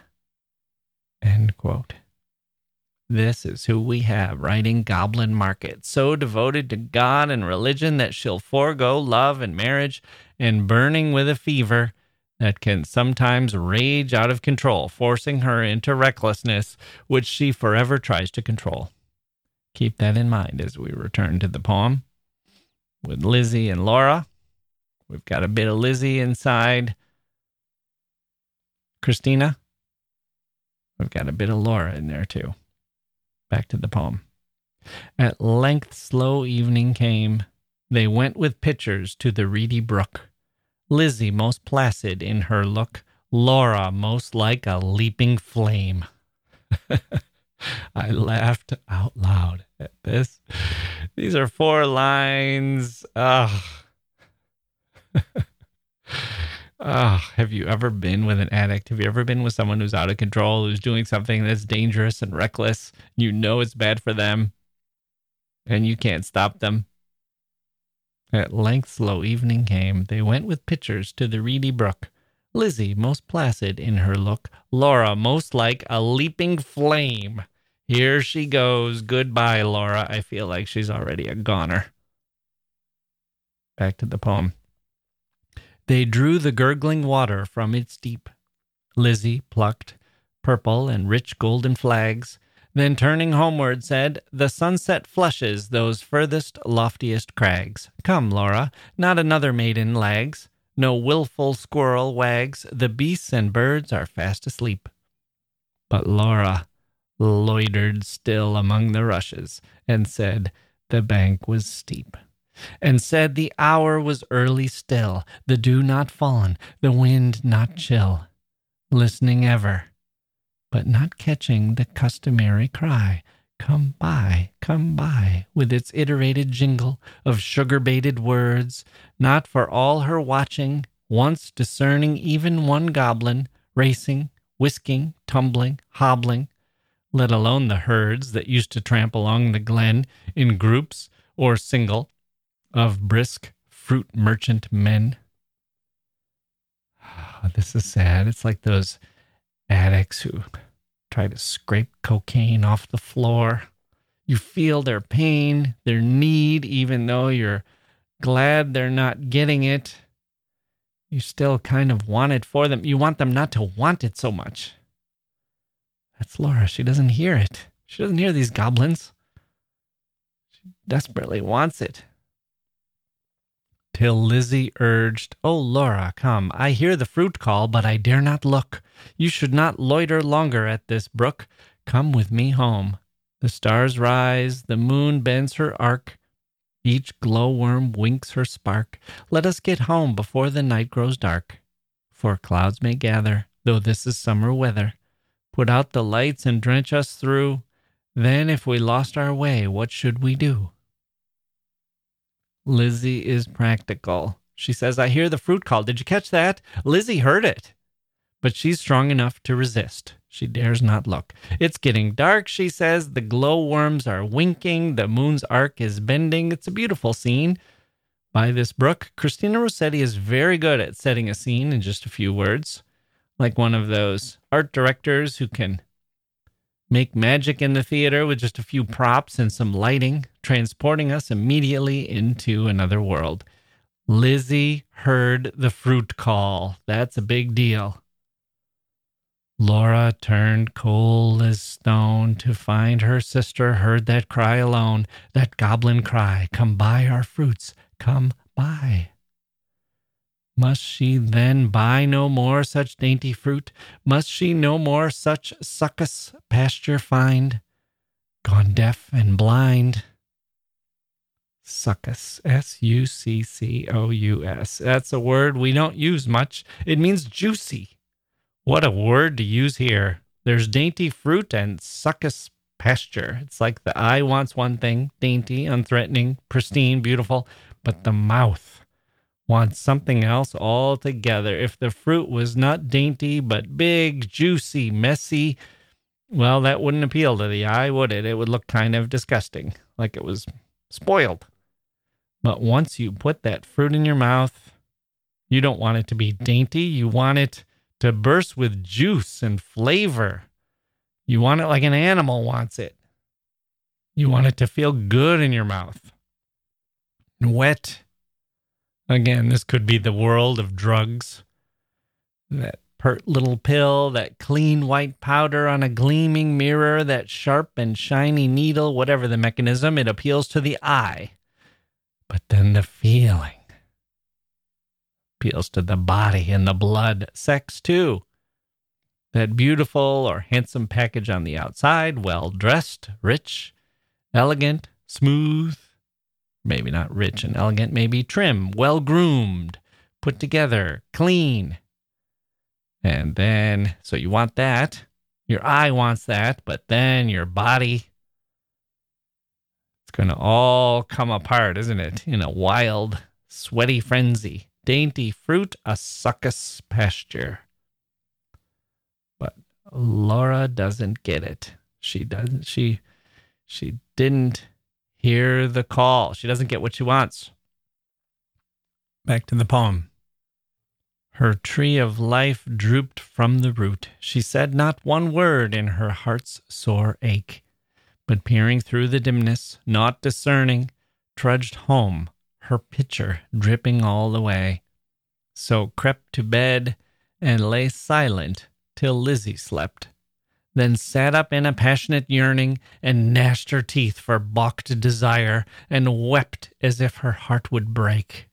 End quote. This is who we have writing Goblin Market, so devoted to God and religion that she'll forego love and marriage, and burning with a fever that can sometimes rage out of control, forcing her into recklessness, which she forever tries to control. Keep that in mind as we return to the poem. With Lizzie and Laura, we've got a bit of Lizzie inside Christina. We've got a bit of Laura in there too. Back to the poem. At length slow evening came. They went with pitchers to the reedy brook. Lizzie most placid in her look, Laura most like a leaping flame. I laughed out loud at this. These are 4 lines. Have you ever been with an addict? Have you ever been with someone who's out of control, who's doing something that's dangerous and reckless? You know it's bad for them, and you can't stop them. At length slow evening came. They went with pitchers to the reedy brook. Lizzie most placid in her look, Laura most like a leaping flame. Here she goes. Goodbye, Laura. I feel like she's already a goner. Back to the poem. They drew the gurgling water from its deep. Lizzie plucked purple and rich golden flags, then turning homeward said, the sunset flushes those furthest, loftiest crags. Come, Laura, not another maiden lags. No willful squirrel wags. The beasts and birds are fast asleep. But Laura loitered still among the rushes, and said the bank was steep, and said the hour was early still, the dew not fallen, the wind not chill, listening ever, but not catching the customary cry, come by, with its iterated jingle of sugar-baited words, not for all her watching, once discerning even one goblin, racing, whisking, tumbling, hobbling, let alone the herds that used to tramp along the glen in groups or single of brisk fruit merchant men. Oh, this is sad. It's like those addicts who try to scrape cocaine off the floor. You feel their pain, their need, even though you're glad they're not getting it. You still kind of want it for them. You want them not to want it so much. That's Laura. She doesn't hear it. She doesn't hear these goblins. desperately wants it. Till Lizzie urged, "Oh, Laura, come, I hear the fruit call, but I dare not look. You should not loiter longer at this brook. Come with me home. The stars rise, the moon bends her arc, each glowworm winks her spark. Let us get home before the night grows dark, for clouds may gather, though this is summer weather. Put out the lights and drench us through. Then if we lost our way, what should we do?" Lizzie is practical. She says, "I hear the fruit call. Did you catch that?" Lizzie heard it, but she's strong enough to resist. She dares not look. "It's getting dark," she says. "The glowworms are winking. The moon's arc is bending. It's a beautiful scene." By this brook, Christina Rossetti is very good at setting a scene in just a few words, like one of those art directors who can make magic in the theater with just a few props and some lighting, transporting us immediately into another world. Lizzie heard the fruit call. That's a big deal. Laura turned cold as stone to find her sister heard that cry alone, that goblin cry, "Come buy our fruits, come buy." Must she then buy no more such dainty fruit? Must she no more such succous pasture find? Gone deaf and blind. Succous, Succous. That's a word we don't use much. It means juicy. What a word to use here. There's dainty fruit and succous pasture. It's like the eye wants one thing, dainty, unthreatening, pristine, beautiful, but the mouth wants something else altogether. If the fruit was not dainty, but big, juicy, messy, well, that wouldn't appeal to the eye, would it? It would look kind of disgusting, like it was spoiled. But once you put that fruit in your mouth, you don't want it to be dainty. You want it to burst with juice and flavor. You want it like an animal wants it. You want it to feel good in your mouth. Wet. Again, this could be the world of drugs. That pert little pill, that clean white powder on a gleaming mirror, that sharp and shiny needle, whatever the mechanism, it appeals to the eye. But then the feeling appeals to the body and the blood. Sex, too. That beautiful or handsome package on the outside, well-dressed, rich, elegant, smooth. Maybe not rich and elegant, maybe trim, well-groomed, put together, clean. And then, so you want that. Your eye wants that, but then your body, it's going to all come apart, isn't it? In a wild, sweaty frenzy. Dainty fruit, a succous pasture. But Laura doesn't get it. She doesn't. She didn't hear the call. She doesn't get what she wants. Back to the poem. Her tree of life drooped from the root. She said not one word in her heart's sore ache, but peering through the dimness, not discerning, trudged home, her pitcher dripping all the way. So crept to bed and lay silent till Lizzie slept. Then sat up in a passionate yearning and gnashed her teeth for balked desire and wept as if her heart would break.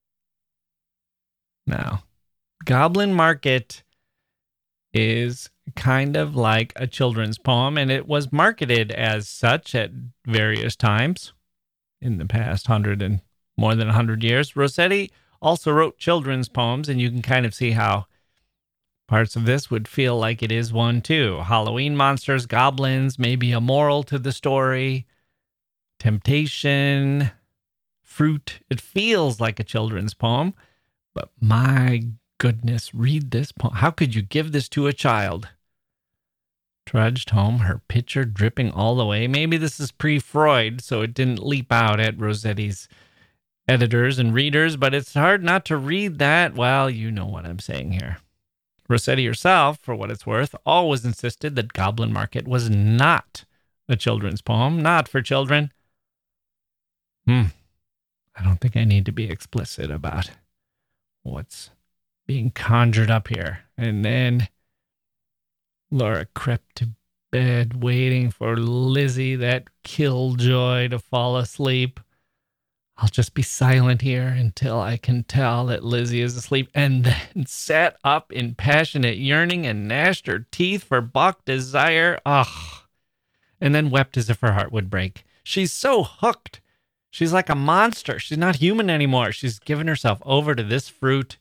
Now, Goblin Market is kind of like a children's poem, and it was marketed as such at various times in the past more than 100 years. Rossetti also wrote children's poems, and you can kind of see how parts of this would feel like it is one too. Halloween monsters, goblins, maybe a moral to the story, temptation, fruit. It feels like a children's poem, but my goodness, read this poem. How could you give this to a child? Trudged home, her pitcher dripping all the way. Maybe this is pre-Freud, so it didn't leap out at Rossetti's editors and readers, but it's hard not to read that. Well, you know what I'm saying here. Rossetti herself, for what it's worth, always insisted that Goblin Market was not a children's poem, not for children. I don't think I need to be explicit about what's being conjured up here. And then Laura crept to bed waiting for Lizzie, that killjoy, to fall asleep. I'll just be silent here until I can tell that Lizzie is asleep, and then sat up in passionate yearning and gnashed her teeth for balked desire. Ugh. And then wept as if her heart would break. She's so hooked. She's like a monster. She's not human anymore. She's given herself over to this fruit.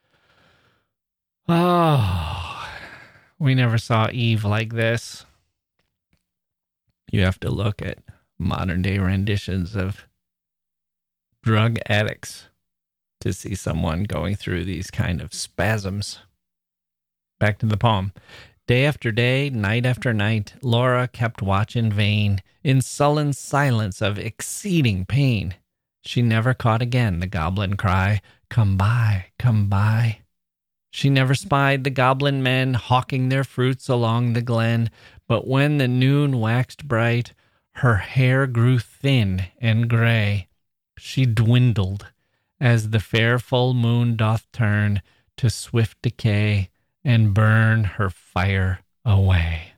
Oh, we never saw Eve like this. You have to look at modern day renditions of drug addicts to see someone going through these kind of spasms. Back to the poem. Day after day, night after night, Laura kept watch in vain, in sullen silence of exceeding pain. She never caught again the goblin cry, "Come buy, come buy." She never spied the goblin men hawking their fruits along the glen, but when the noon waxed bright, her hair grew thin and gray. She dwindled, as the fair full moon doth turn to swift decay and burn her fire away.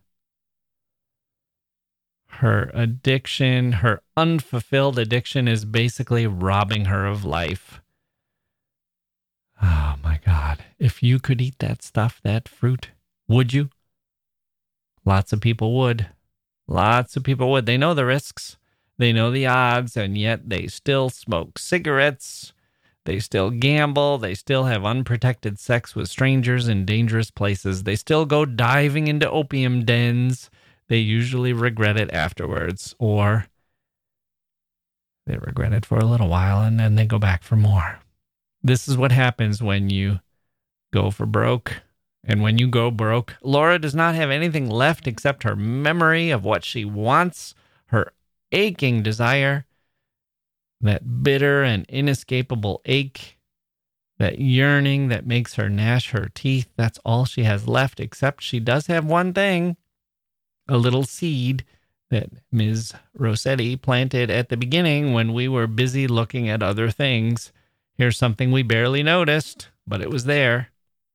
Her addiction, her unfulfilled addiction, is basically robbing her of life. Oh my God. If you could eat that stuff, that fruit, would you? Lots of people would. Lots of people would. They know the risks. They know the odds, and yet they still smoke cigarettes. They still gamble. They still have unprotected sex with strangers in dangerous places. They still go diving into opium dens. They usually regret it afterwards, or they regret it for a little while, and then they go back for more. This is what happens when you go for broke. And when you go broke, Laura does not have anything left except her memory of what she wants, her aching desire, that bitter and inescapable ache, that yearning that makes her gnash her teeth. That's all she has left, except she does have one thing, a little seed that Ms. Rossetti planted at the beginning when we were busy looking at other things. Here's something we barely noticed, but it was there.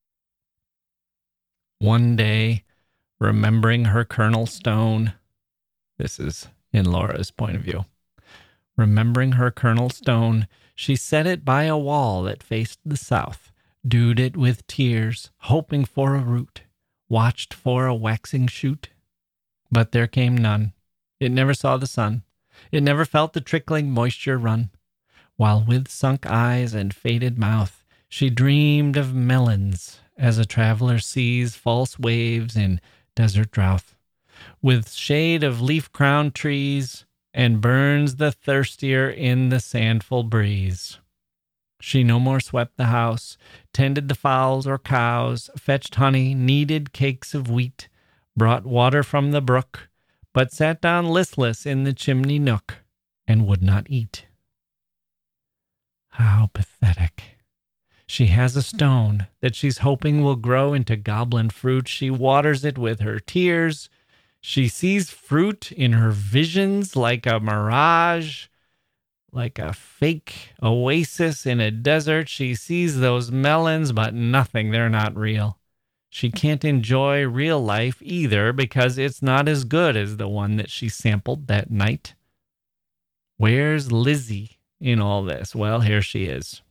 One day, remembering her Colonel Stone, this is in Laura's point of view, remembering her Colonel Stone, she set it by a wall that faced the south, dewed it with tears, hoping for a root, watched for a waxing shoot. But there came none. It never saw the sun. It never felt the trickling moisture run. While with sunk eyes and faded mouth, she dreamed of melons, as a traveler sees false waves in desert drouth, with shade of leaf-crowned trees, and burns the thirstier in the sandful breeze. She no more swept the house, tended the fowls or cows, fetched honey, kneaded cakes of wheat, brought water from the brook, but sat down listless in the chimney nook, and would not eat. How pathetic. She has a stone that she's hoping will grow into goblin fruit. She waters it with her tears. She sees fruit in her visions like a mirage, like a fake oasis in a desert. She sees those melons, but nothing. They're not real. She can't enjoy real life either because it's not as good as the one that she sampled that night. Where's Lizzie in all this? Well, here she is.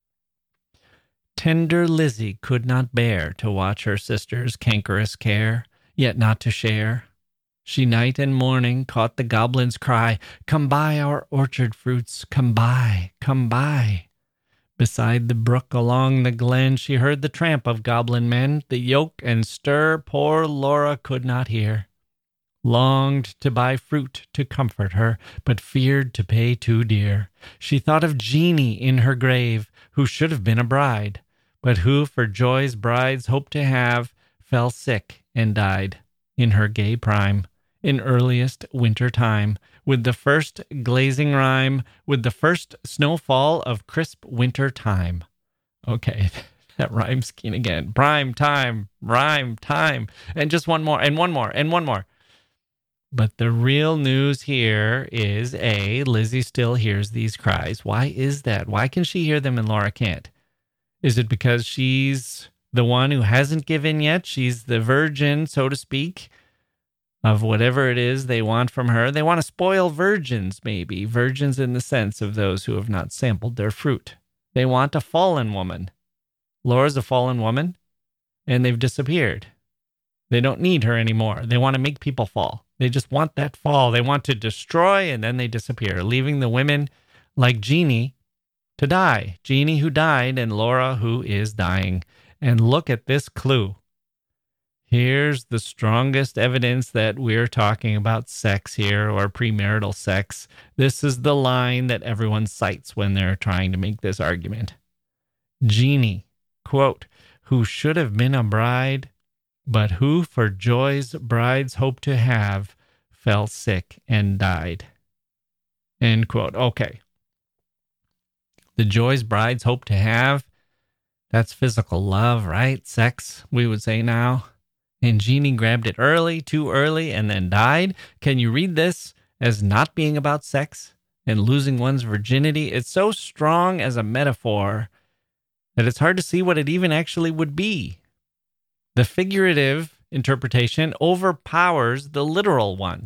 Tender Lizzie could not bear to watch her sister's cankerous care, yet not to share. She night and morning caught the goblin's cry, "Come buy our orchard fruits, come buy, come buy." Beside the brook along the glen, she heard the tramp of goblin men, the yoke and stir poor Laura could not hear. Longed to buy fruit to comfort her, but feared to pay too dear. She thought of Jeannie in her grave, who should have been a bride, but who for joy's brides hoped to have, fell sick and died in her gay prime, in earliest winter time, with the first glazing rime, with the first snowfall of crisp winter time. Okay, that rhyme scheme again. Prime time, rhyme time, and just one more, and one more, and one more. But the real news here is, A, Lizzie still hears these cries. Why is that? Why can she hear them and Laura can't? Is it because she's the one who hasn't given yet? She's the virgin, so to speak. of whatever it is they want from her. They want to spoil virgins, maybe. Virgins in the sense of those who have not sampled their fruit. They want a fallen woman. Laura's a fallen woman, and they've disappeared. They don't need her anymore. They want to make people fall. They just want that fall. They want to destroy, and then they disappear, leaving the women like Jeannie to die. Jeannie who died, and Laura who is dying. And look at this clue. Here's the strongest evidence that we're talking about sex here, or premarital sex. This is the line that everyone cites when they're trying to make this argument. Jeannie, quote, who should have been a bride, but who for joys brides hope to have, fell sick and died. End quote. Okay. The joys brides hope to have, that's physical love, right? Sex, we would say now. And Jeannie grabbed it early, too early, and then died. Can you read this as not being about sex and losing one's virginity? It's so strong as a metaphor that it's hard to see what it even actually would be. The figurative interpretation overpowers the literal one.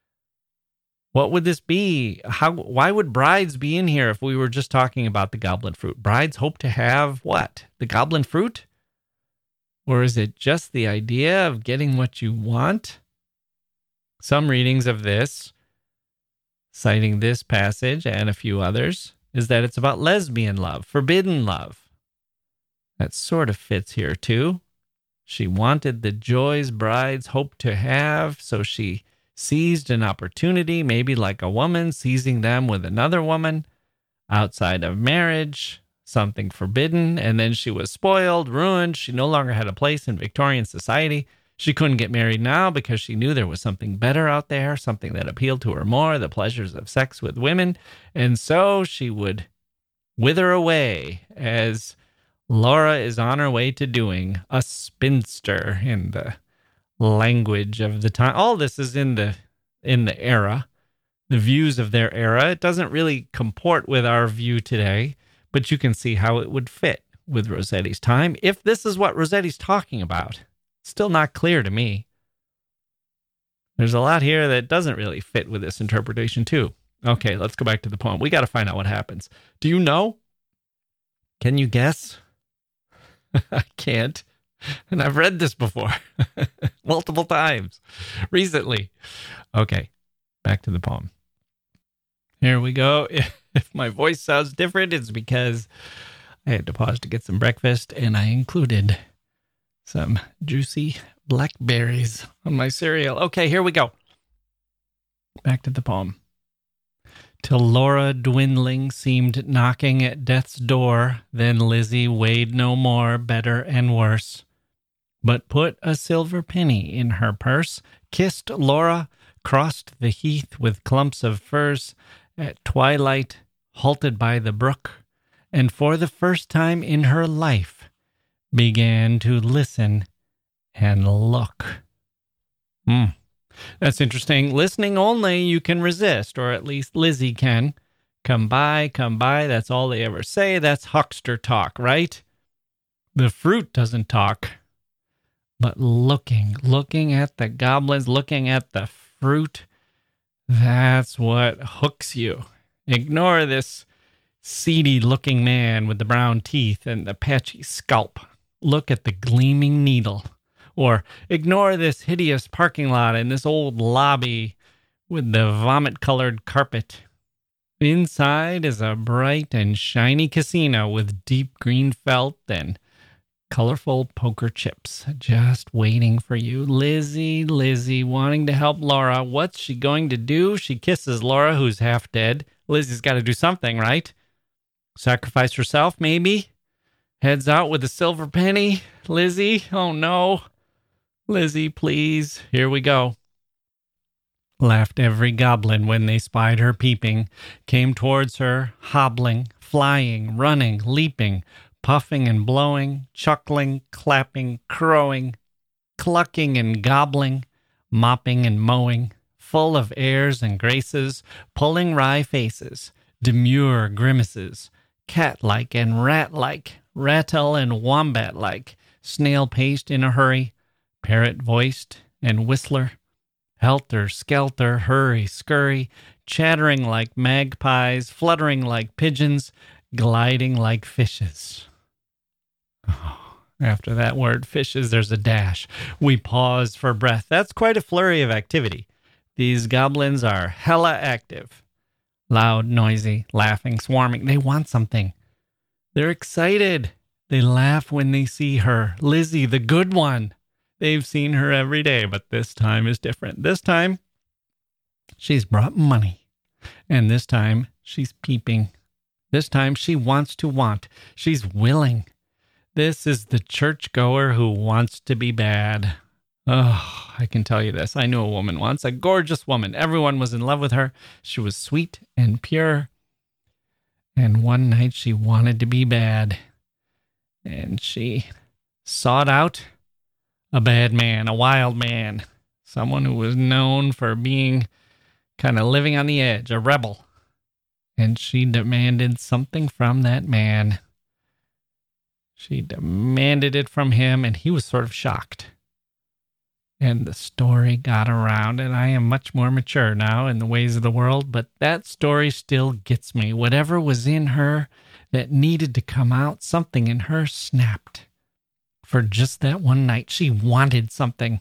What would this be? Why would brides be in here if we were just talking about the goblin fruit? Brides hope to have what? The goblin fruit? Or is it just the idea of getting what you want? Some readings of this, citing this passage and a few others, is that it's about lesbian love, forbidden love. That sort of fits here too. She wanted the joys brides hope to have, so she seized an opportunity, maybe like a woman seizing them with another woman outside of marriage, something forbidden, and then she was spoiled, ruined. She no longer had a place in Victorian society. She couldn't get married now because she knew there was something better out there, something that appealed to her more, the pleasures of sex with women. And so she would wither away, as Laura is on her way to doing, a spinster in the language of the time. All this is in the era, the views of their era. It doesn't really comport with our view today, but you can see how it would fit with Rossetti's time. If this is what Rossetti's talking about, it's still not clear to me. There's a lot here that doesn't really fit with this interpretation too. Okay, let's go back to the poem. We got to find out what happens. Do you know? Can you guess? I can't. And I've read this before multiple times recently. Okay, back to the poem. Here we go. If my voice sounds different, it's because I had to pause to get some breakfast, and I included some juicy blackberries on my cereal. Okay, here we go. Back to the poem. Till Laura dwindling seemed knocking at death's door, then Lizzie weighed no more, better and worse, but put a silver penny in her purse, kissed Laura, crossed the heath with clumps of firs, at twilight halted by the brook, and for the first time in her life began to listen and look. That's interesting. Listening only, you can resist, or at least Lizzie can. Come by, that's all they ever say. That's huckster talk, right? The fruit doesn't talk. But looking at the goblins, looking at the fruit, that's what hooks you. Ignore this seedy-looking man with the brown teeth and the patchy scalp. Look at the gleaming needle. Or ignore this hideous parking lot and this old lobby with the vomit-colored carpet. Inside is a bright and shiny casino with deep green felt and colorful poker chips just waiting for you. Lizzie, wanting to help Laura. What's she going to do? She kisses Laura, who's half dead. Lizzie's got to do something, right? Sacrifice herself, maybe? Heads out with a silver penny. Lizzie, oh no. Lizzie, please. Here we go. Laughed every goblin when they spied her peeping, came towards her, hobbling, flying, running, leaping, puffing and blowing, chuckling, clapping, crowing, clucking and gobbling, mopping and mowing, full of airs and graces, pulling wry faces, demure grimaces, cat-like and rat-like, rattle and wombat-like, snail-paced in a hurry, parrot-voiced and whistler, Helter skelter, hurry scurry, chattering like magpies, fluttering like pigeons, gliding like fishes. Oh, after that word, fishes, there's a dash. We pause for breath. That's quite a flurry of activity. These goblins are hella active. Loud, noisy, laughing, swarming. They want something. They're excited. They laugh when they see her. Lizzie, the good one. They've seen her every day, but this time is different. This time, she's brought money. And this time, she's peeping. This time, she wants to want. She's willing. This is the churchgoer who wants to be bad. Oh, I can tell you this. I knew a woman once, a gorgeous woman. Everyone was in love with her. She was sweet and pure. And one night, she wanted to be bad. And she sought out a bad man, a wild man, someone who was known for being kind of living on the edge, a rebel. And she demanded something from that man. She demanded it from him, and he was sort of shocked. And the story got around, and I am much more mature now in the ways of the world, but that story still gets me. Whatever was in her that needed to come out, something in her snapped. For just that one night, she wanted something.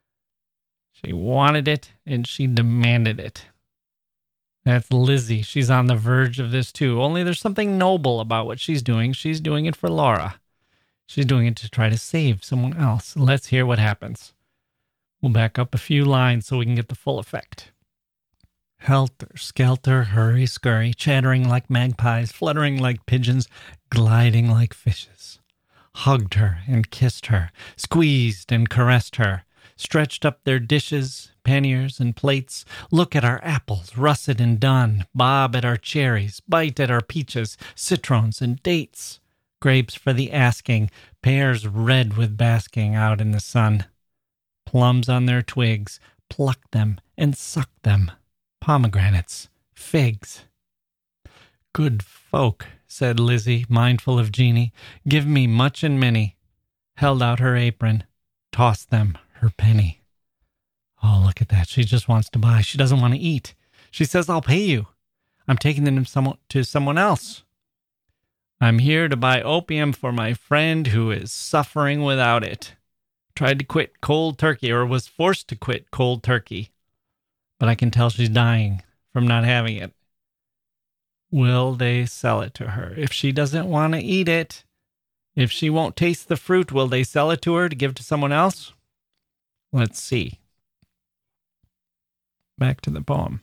She wanted it, and she demanded it. That's Lizzie. She's on the verge of this, too. Only there's something noble about what she's doing. She's doing it for Laura. She's doing it to try to save someone else. Let's hear what happens. We'll back up a few lines so we can get the full effect. Helter skelter, hurry scurry, chattering like magpies, fluttering like pigeons, gliding like fishes. Hugged her and kissed her, squeezed and caressed her, stretched up their dishes, panniers and plates. Look at our apples, russet and done, bob at our cherries, bite at our peaches, citrons and dates. Grapes for the asking, pears red with basking out in the sun. Plums on their twigs, pluck them and suck them. Pomegranates, figs. Good folk, said Lizzie, mindful of Jeannie, give me much and many. Held out her apron, tossed them her penny. Oh, look at that. She just wants to buy. She doesn't want to eat. She says, I'll pay you. I'm taking them to someone else. I'm here to buy opium for my friend who is suffering without it. Tried to quit cold turkey, or was forced to quit cold turkey. But I can tell she's dying from not having it. Will they sell it to her? If she doesn't want to eat it, if she won't taste the fruit, will they sell it to her to give to someone else? Let's see. Back to the poem.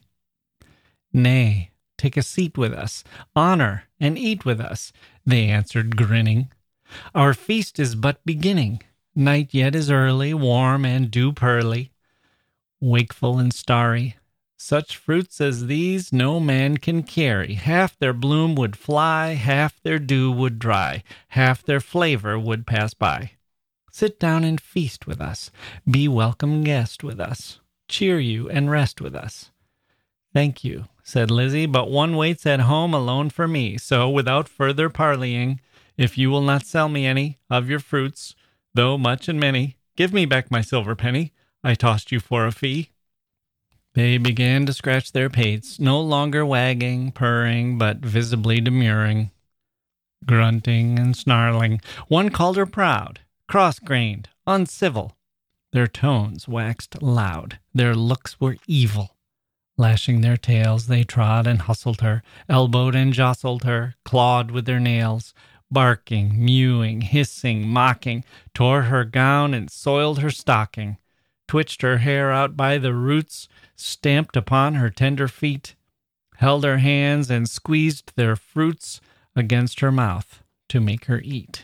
Nay, take a seat with us, honor, and eat with us, they answered, grinning. Our feast is but beginning. Night yet is early, warm and dew pearly, wakeful and starry. Such fruits as these no man can carry. Half their bloom would fly, half their dew would dry, half their flavor would pass by. Sit down and feast with us. Be welcome guest with us. Cheer you and rest with us. Thank you, said Lizzie, but one waits at home alone for me. So, without further parleying, if you will not sell me any of your fruits, though much and many, give me back my silver penny. I tossed you for a fee. They began to scratch their pates, no longer wagging, purring, but visibly demurring, grunting and snarling. One called her proud, cross-grained, uncivil. Their tones waxed loud. Their looks were evil. Lashing their tails, they trod and hustled her, elbowed and jostled her, clawed with their nails, barking, mewing, hissing, mocking, tore her gown and soiled her stocking, twitched her hair out by the roots, stamped upon her tender feet, held her hands and squeezed their fruits against her mouth to make her eat.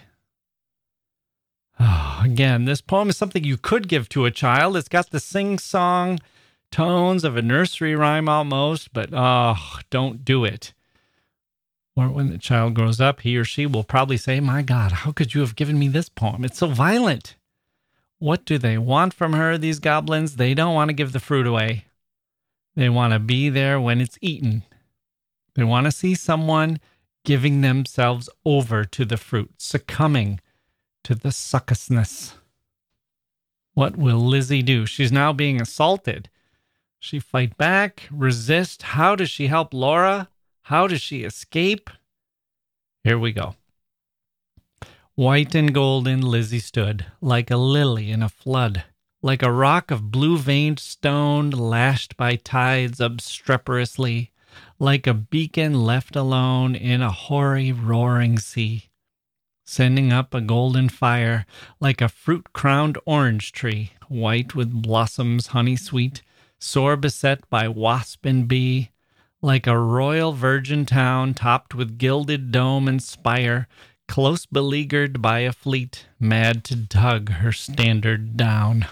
Oh, again, this poem is something you could give to a child. It's got the sing-song tones of a nursery rhyme almost, but don't do it. Or when the child grows up, he or she will probably say, my God, how could you have given me this poem? It's so violent. What do they want from her, these goblins? They don't want to give the fruit away. They want to be there when it's eaten. They want to see someone giving themselves over to the fruit, succumbing to the succousness. What will Lizzie do? She's now being assaulted. She fight back, resist? How does she help Laura? How does she escape? Here we go. White and golden Lizzie stood, like a lily in a flood, like a rock of blue-veined stone lashed by tides obstreperously, like a beacon left alone in a hoary, roaring sea, sending up a golden fire, like a fruit-crowned orange tree, white with blossoms honey-sweet, sore beset by wasp and bee, like a royal virgin town topped with gilded dome and spire, close beleaguered by a fleet, mad to tug her standard down.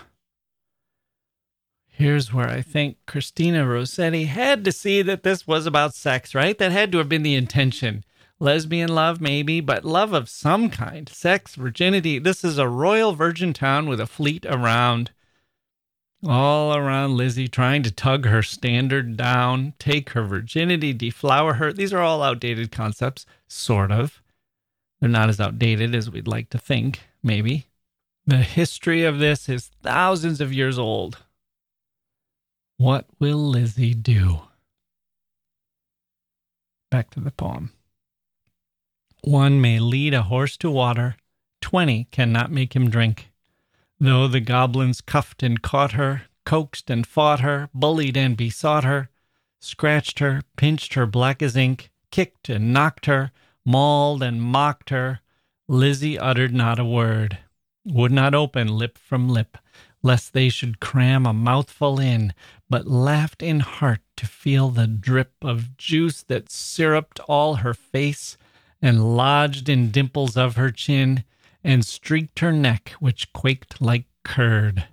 Here's where I think Christina Rossetti had to see that this was about sex, right? That had to have been the intention. Lesbian love, maybe, but love of some kind. Sex, virginity. This is a royal virgin town with a fleet around. All around Lizzie, trying to tug her standard down, take her virginity, deflower her. These are all outdated concepts, sort of. They're not as outdated as we'd like to think, maybe. The history of this is thousands of years old. What will Lizzie do? Back to the poem. 1 may lead a horse to water, 20 cannot make him drink. Though the goblins cuffed and caught her, coaxed and fought her, bullied and besought her, scratched her, pinched her black as ink, kicked and knocked her, mauled and mocked her, Lizzie uttered not a word, would not open lip from lip, lest they should cram a mouthful in, but laughed in heart to feel the drip of juice that syruped all her face and lodged in dimples of her chin and streaked her neck, which quaked like curd.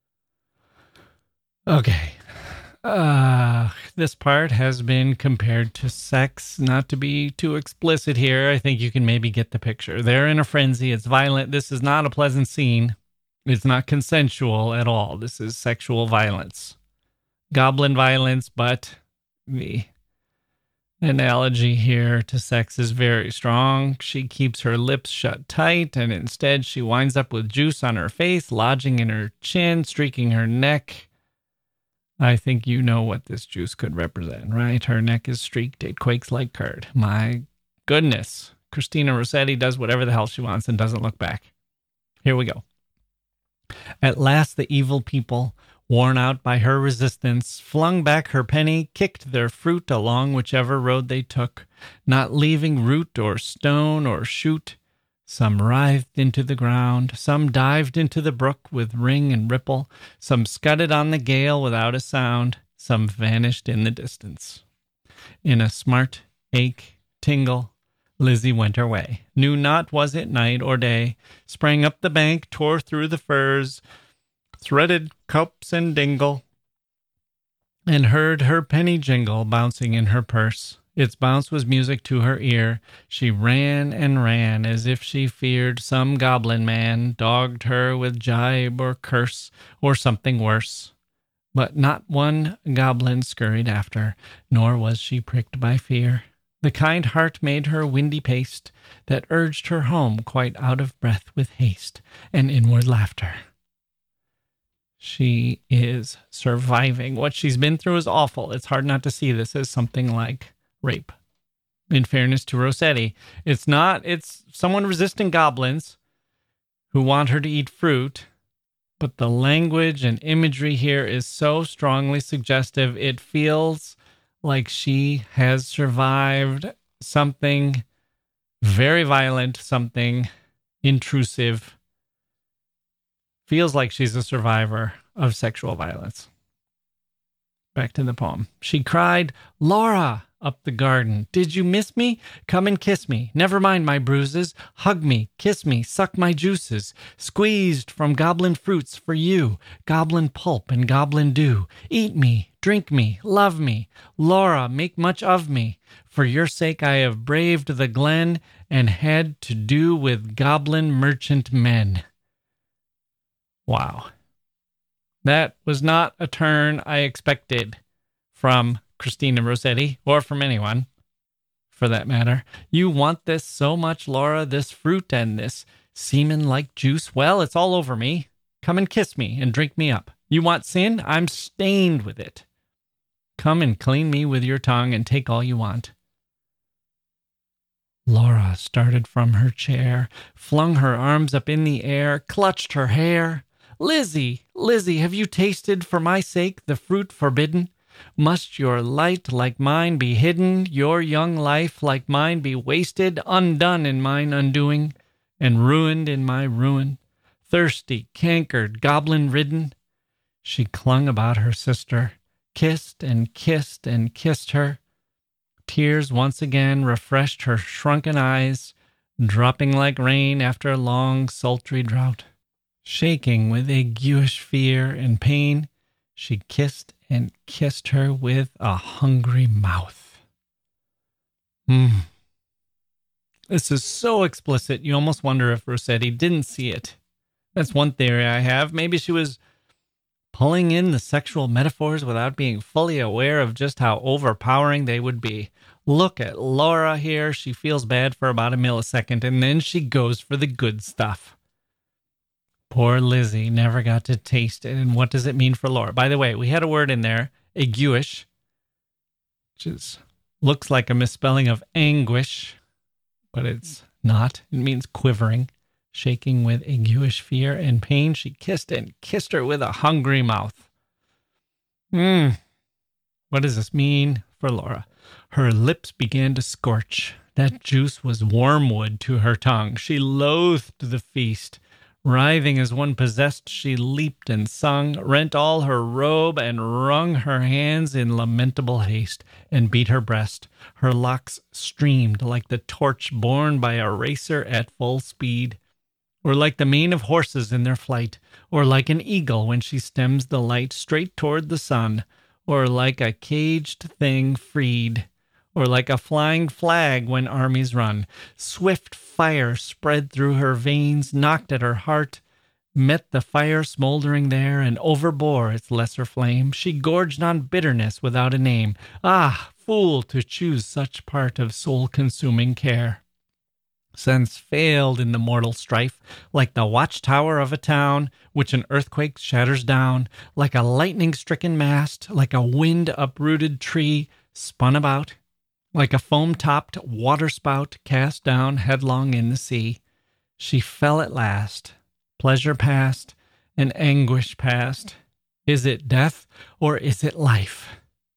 Okay. This part has been compared to sex. Not to be too explicit here, I think you can maybe get the picture. They're in a frenzy. It's violent. This is not a pleasant scene. It's not consensual at all. This is sexual violence. Goblin violence, but the analogy here to sex is very strong. She keeps her lips shut tight, and instead she winds up with juice on her face, lodging in her chin, streaking her neck. I think you know what this juice could represent, right? Her neck is streaked. It quakes like curd. My goodness. Christina Rossetti does whatever the hell she wants and doesn't look back. Here we go. At last the evil people, worn out by her resistance, flung back her penny, kicked their fruit along whichever road they took, not leaving root or stone or shoot. Some writhed into the ground, some dived into the brook with ring and ripple, some scudded on the gale without a sound, some vanished in the distance. In a smart ache, tingle, Lizzie went her way, knew not was it night or day, sprang up the bank, tore through the furze, threaded copse and dingle, and heard her penny jingle bouncing in her purse. Its bounce was music to her ear. She ran and ran as if she feared some goblin man dogged her with jibe or curse or something worse. But not one goblin scurried after, nor was she pricked by fear. The kind heart made her windy paced, that urged her home quite out of breath with haste and inward laughter. She is surviving. What she's been through is awful. It's hard not to see this as something like rape. In fairness to Rossetti, it's someone resisting goblins who want her to eat fruit, but the language and imagery here is so strongly suggestive. It feels like she has survived something very violent, something intrusive. Feels like she's a survivor of sexual violence. Back to the poem. She cried, "Laura!" up the garden. "Did you miss me? Come and kiss me. Never mind my bruises. Hug me, kiss me, suck my juices. Squeezed from goblin fruits for you, goblin pulp and goblin dew. Eat me, drink me, love me. Laura, make much of me. For your sake I have braved the glen and had to do with goblin merchant men." Wow. That was not a turn I expected from Christina Rossetti, or from anyone, for that matter. You want this so much, Laura, this fruit and this semen-like juice? Well, it's all over me. Come and kiss me and drink me up. You want sin? I'm stained with it. Come and clean me with your tongue and take all you want." Laura started from her chair, flung her arms up in the air, clutched her hair. "Lizzie, Lizzie, have you tasted for my sake the fruit forbidden? Must your light like mine be hidden, your young life like mine be wasted, undone in mine undoing, and ruined in my ruin, thirsty, cankered, goblin-ridden?" She clung about her sister, kissed and kissed and kissed her. Tears once again refreshed her shrunken eyes, dropping like rain after a long, sultry drought. Shaking with aguish fear and pain, she kissed and kissed her with a hungry mouth. This is so explicit, you almost wonder if Rossetti didn't see it. That's one theory I have. Maybe she was pulling in the sexual metaphors without being fully aware of just how overpowering they would be. Look at Laura here. She feels bad for about a millisecond, and then she goes for the good stuff. Poor Lizzie never got to taste it. And what does it mean for Laura? By the way, we had a word in there, aguish, which looks like a misspelling of anguish, but it's not. It means quivering. Shaking with aguish fear and pain, she kissed and kissed her with a hungry mouth. What does this mean for Laura? Her lips began to scorch. That juice was wormwood to her tongue. She loathed the feast. Writhing as one possessed, she leaped and sung, rent all her robe and wrung her hands in lamentable haste, and beat her breast. Her locks streamed like the torch borne by a racer at full speed, or like the mane of horses in their flight, or like an eagle when she stems the light straight toward the sun, or like a caged thing freed, or like a flying flag when armies run. Swift fire spread through her veins, knocked at her heart, met the fire smoldering there, and overbore its lesser flame. She gorged on bitterness without a name. Ah, fool, to choose such part of soul-consuming care. Sense failed in the mortal strife, like the watchtower of a town, which an earthquake shatters down, like a lightning-stricken mast, like a wind-uprooted tree spun about, like a foam-topped waterspout cast down headlong in the sea. She fell at last, pleasure past, and anguish past. Is it death, or is it life?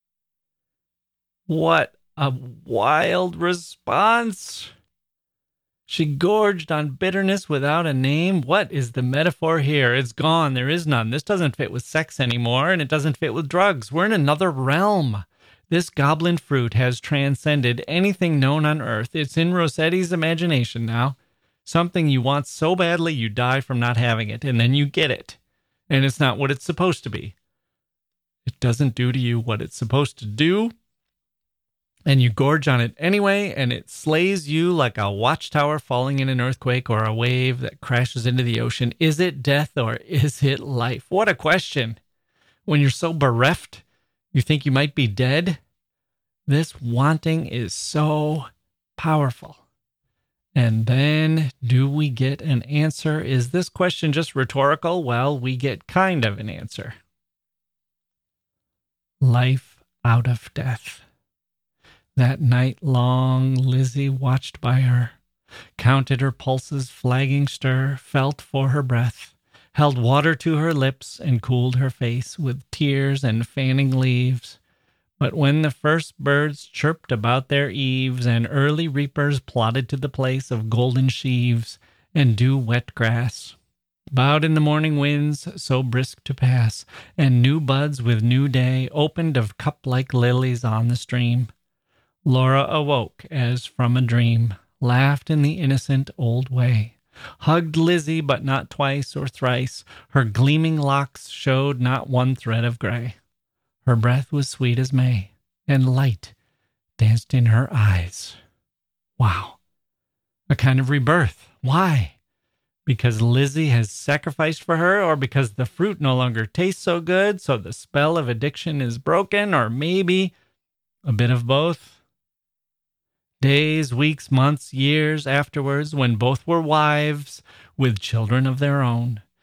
What a wild response! She gorged on bitterness without a name. What is the metaphor here? It's gone. There is none. This doesn't fit with sex anymore, and it doesn't fit with drugs. We're in another realm. This goblin fruit has transcended anything known on Earth. It's in Rossetti's imagination now. Something you want so badly you die from not having it, and then you get it. And it's not what it's supposed to be. It doesn't do to you what it's supposed to do, and you gorge on it anyway, and it slays you like a watchtower falling in an earthquake or a wave that crashes into the ocean. Is it death or is it life? What a question. When you're so bereft, you think you might be dead. This wanting is so powerful. And then, do we get an answer? Is this question just rhetorical? Well, we get kind of an answer. Life out of death. That night long, Lizzie watched by her, counted her pulses' flagging stir, felt for her breath, held water to her lips, and cooled her face with tears and fanning leaves. But when the first birds chirped about their eaves, and early reapers plodded to the place of golden sheaves and dew-wet grass, bowed in the morning winds so brisk to pass, and new buds with new day opened of cup-like lilies on the stream, Laura awoke as from a dream, laughed in the innocent old way, hugged Lizzie but not twice or thrice. Her gleaming locks showed not one thread of gray. Her breath was sweet as May, and light danced in her eyes. Wow. A kind of rebirth. Why? Because Lizzie has sacrificed for her, or because the fruit no longer tastes so good, so the spell of addiction is broken, or maybe a bit of both? Days, weeks, months, years afterwards, when both were wives with children of their own,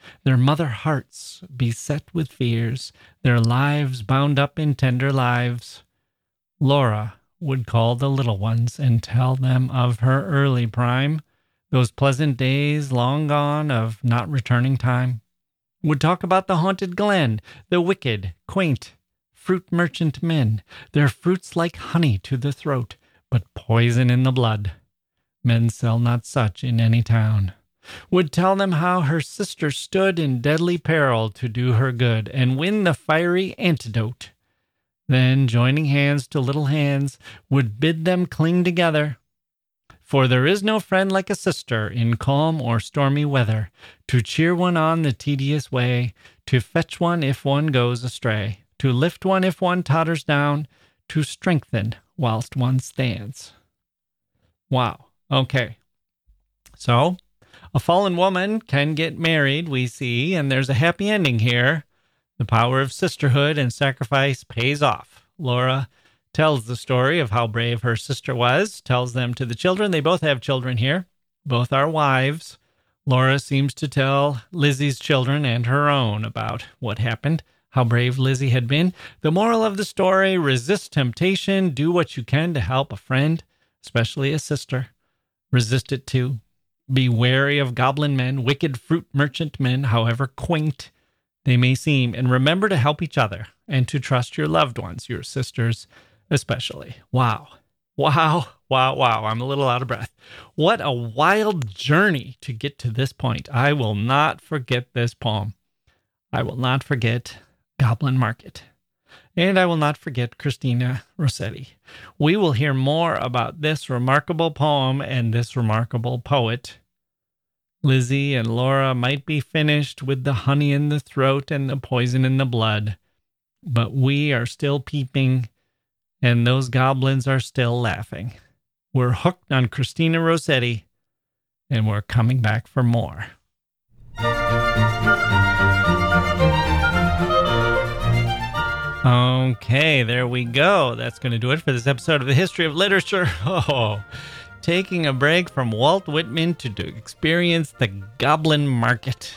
their mother hearts beset with fears, their lives bound up in tender lives. Laura would call the little ones and tell them of her early prime, those pleasant days long gone of not returning time. Would talk about the haunted glen, the wicked, quaint fruit merchant men, their fruits like honey to the throat, but poison in the blood. Men sell not such in any town. Would tell them how her sister stood in deadly peril to do her good and win the fiery antidote. Then, joining hands to little hands, would bid them cling together. For there is no friend like a sister in calm or stormy weather, to cheer one on the tedious way, to fetch one if one goes astray, to lift one if one totters down, to strengthen whilst one stands. Wow. Okay. So, a fallen woman can get married, we see, and there's a happy ending here. The power of sisterhood and sacrifice pays off. Laura tells the story of how brave her sister was, tells them to the children. They both have children here. Both are wives. Laura seems to tell Lizzie's children and her own about what happened, how brave Lizzie had been. The moral of the story, resist temptation, do what you can to help a friend, especially a sister. Resist it too. Be wary of goblin men, wicked fruit merchant men, however quaint they may seem, and remember to help each other and to trust your loved ones, your sisters especially. Wow. Wow. Wow. Wow. I'm a little out of breath. What a wild journey to get to this point. I will not forget this poem. I will not forget Goblin Market. And I will not forget Christina Rossetti. We will hear more about this remarkable poem and this remarkable poet. Lizzie and Laura might be finished with the honey in the throat and the poison in the blood, but we are still peeping, and those goblins are still laughing. We're hooked on Christina Rossetti, and we're coming back for more. Okay, there we go. That's going to do it for this episode of The History of Literature. Oh, taking a break from Walt Whitman to experience the Goblin Market.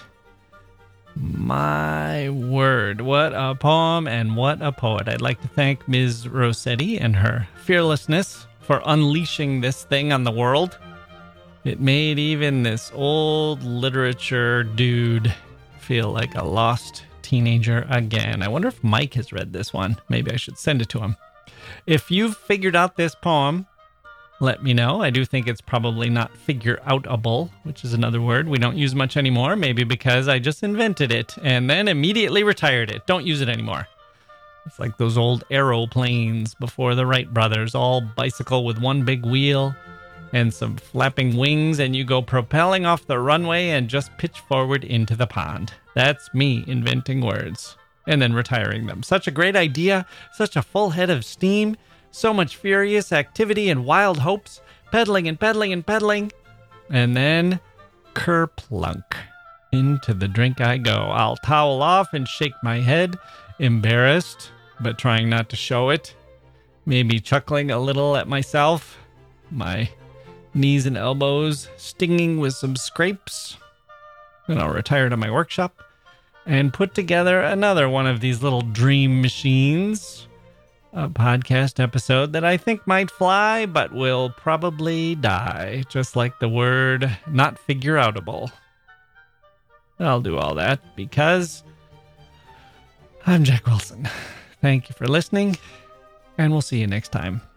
My word, what a poem and what a poet. I'd like to thank Ms. Rossetti and her fearlessness for unleashing this thing on the world. It made even this old literature dude feel like a lost teenager again. I wonder if Mike has read this one. Maybe I should send it to him. If you've figured out this poem, let me know. I do think it's probably not figure-outable, which is another word we don't use much anymore, maybe because I just invented it and then immediately retired it. Don't use it anymore. It's like those old aeroplanes before the Wright brothers, all bicycle with one big wheel and some flapping wings, and you go propelling off the runway and just pitch forward into the pond. That's me inventing words and then retiring them. Such a great idea, such a full head of steam, so much furious activity and wild hopes, pedaling and pedaling and pedaling, and then kerplunk. Into the drink I go. I'll towel off and shake my head, embarrassed, but trying not to show it. Maybe chuckling a little at myself. My knees and elbows stinging with some scrapes. Then I'll retire to my workshop and put together another one of these little dream machines. A podcast episode that I think might fly, but will probably die, just like the word not figure-outable. I'll do all that because I'm Jack Wilson. Thank you for listening, and we'll see you next time.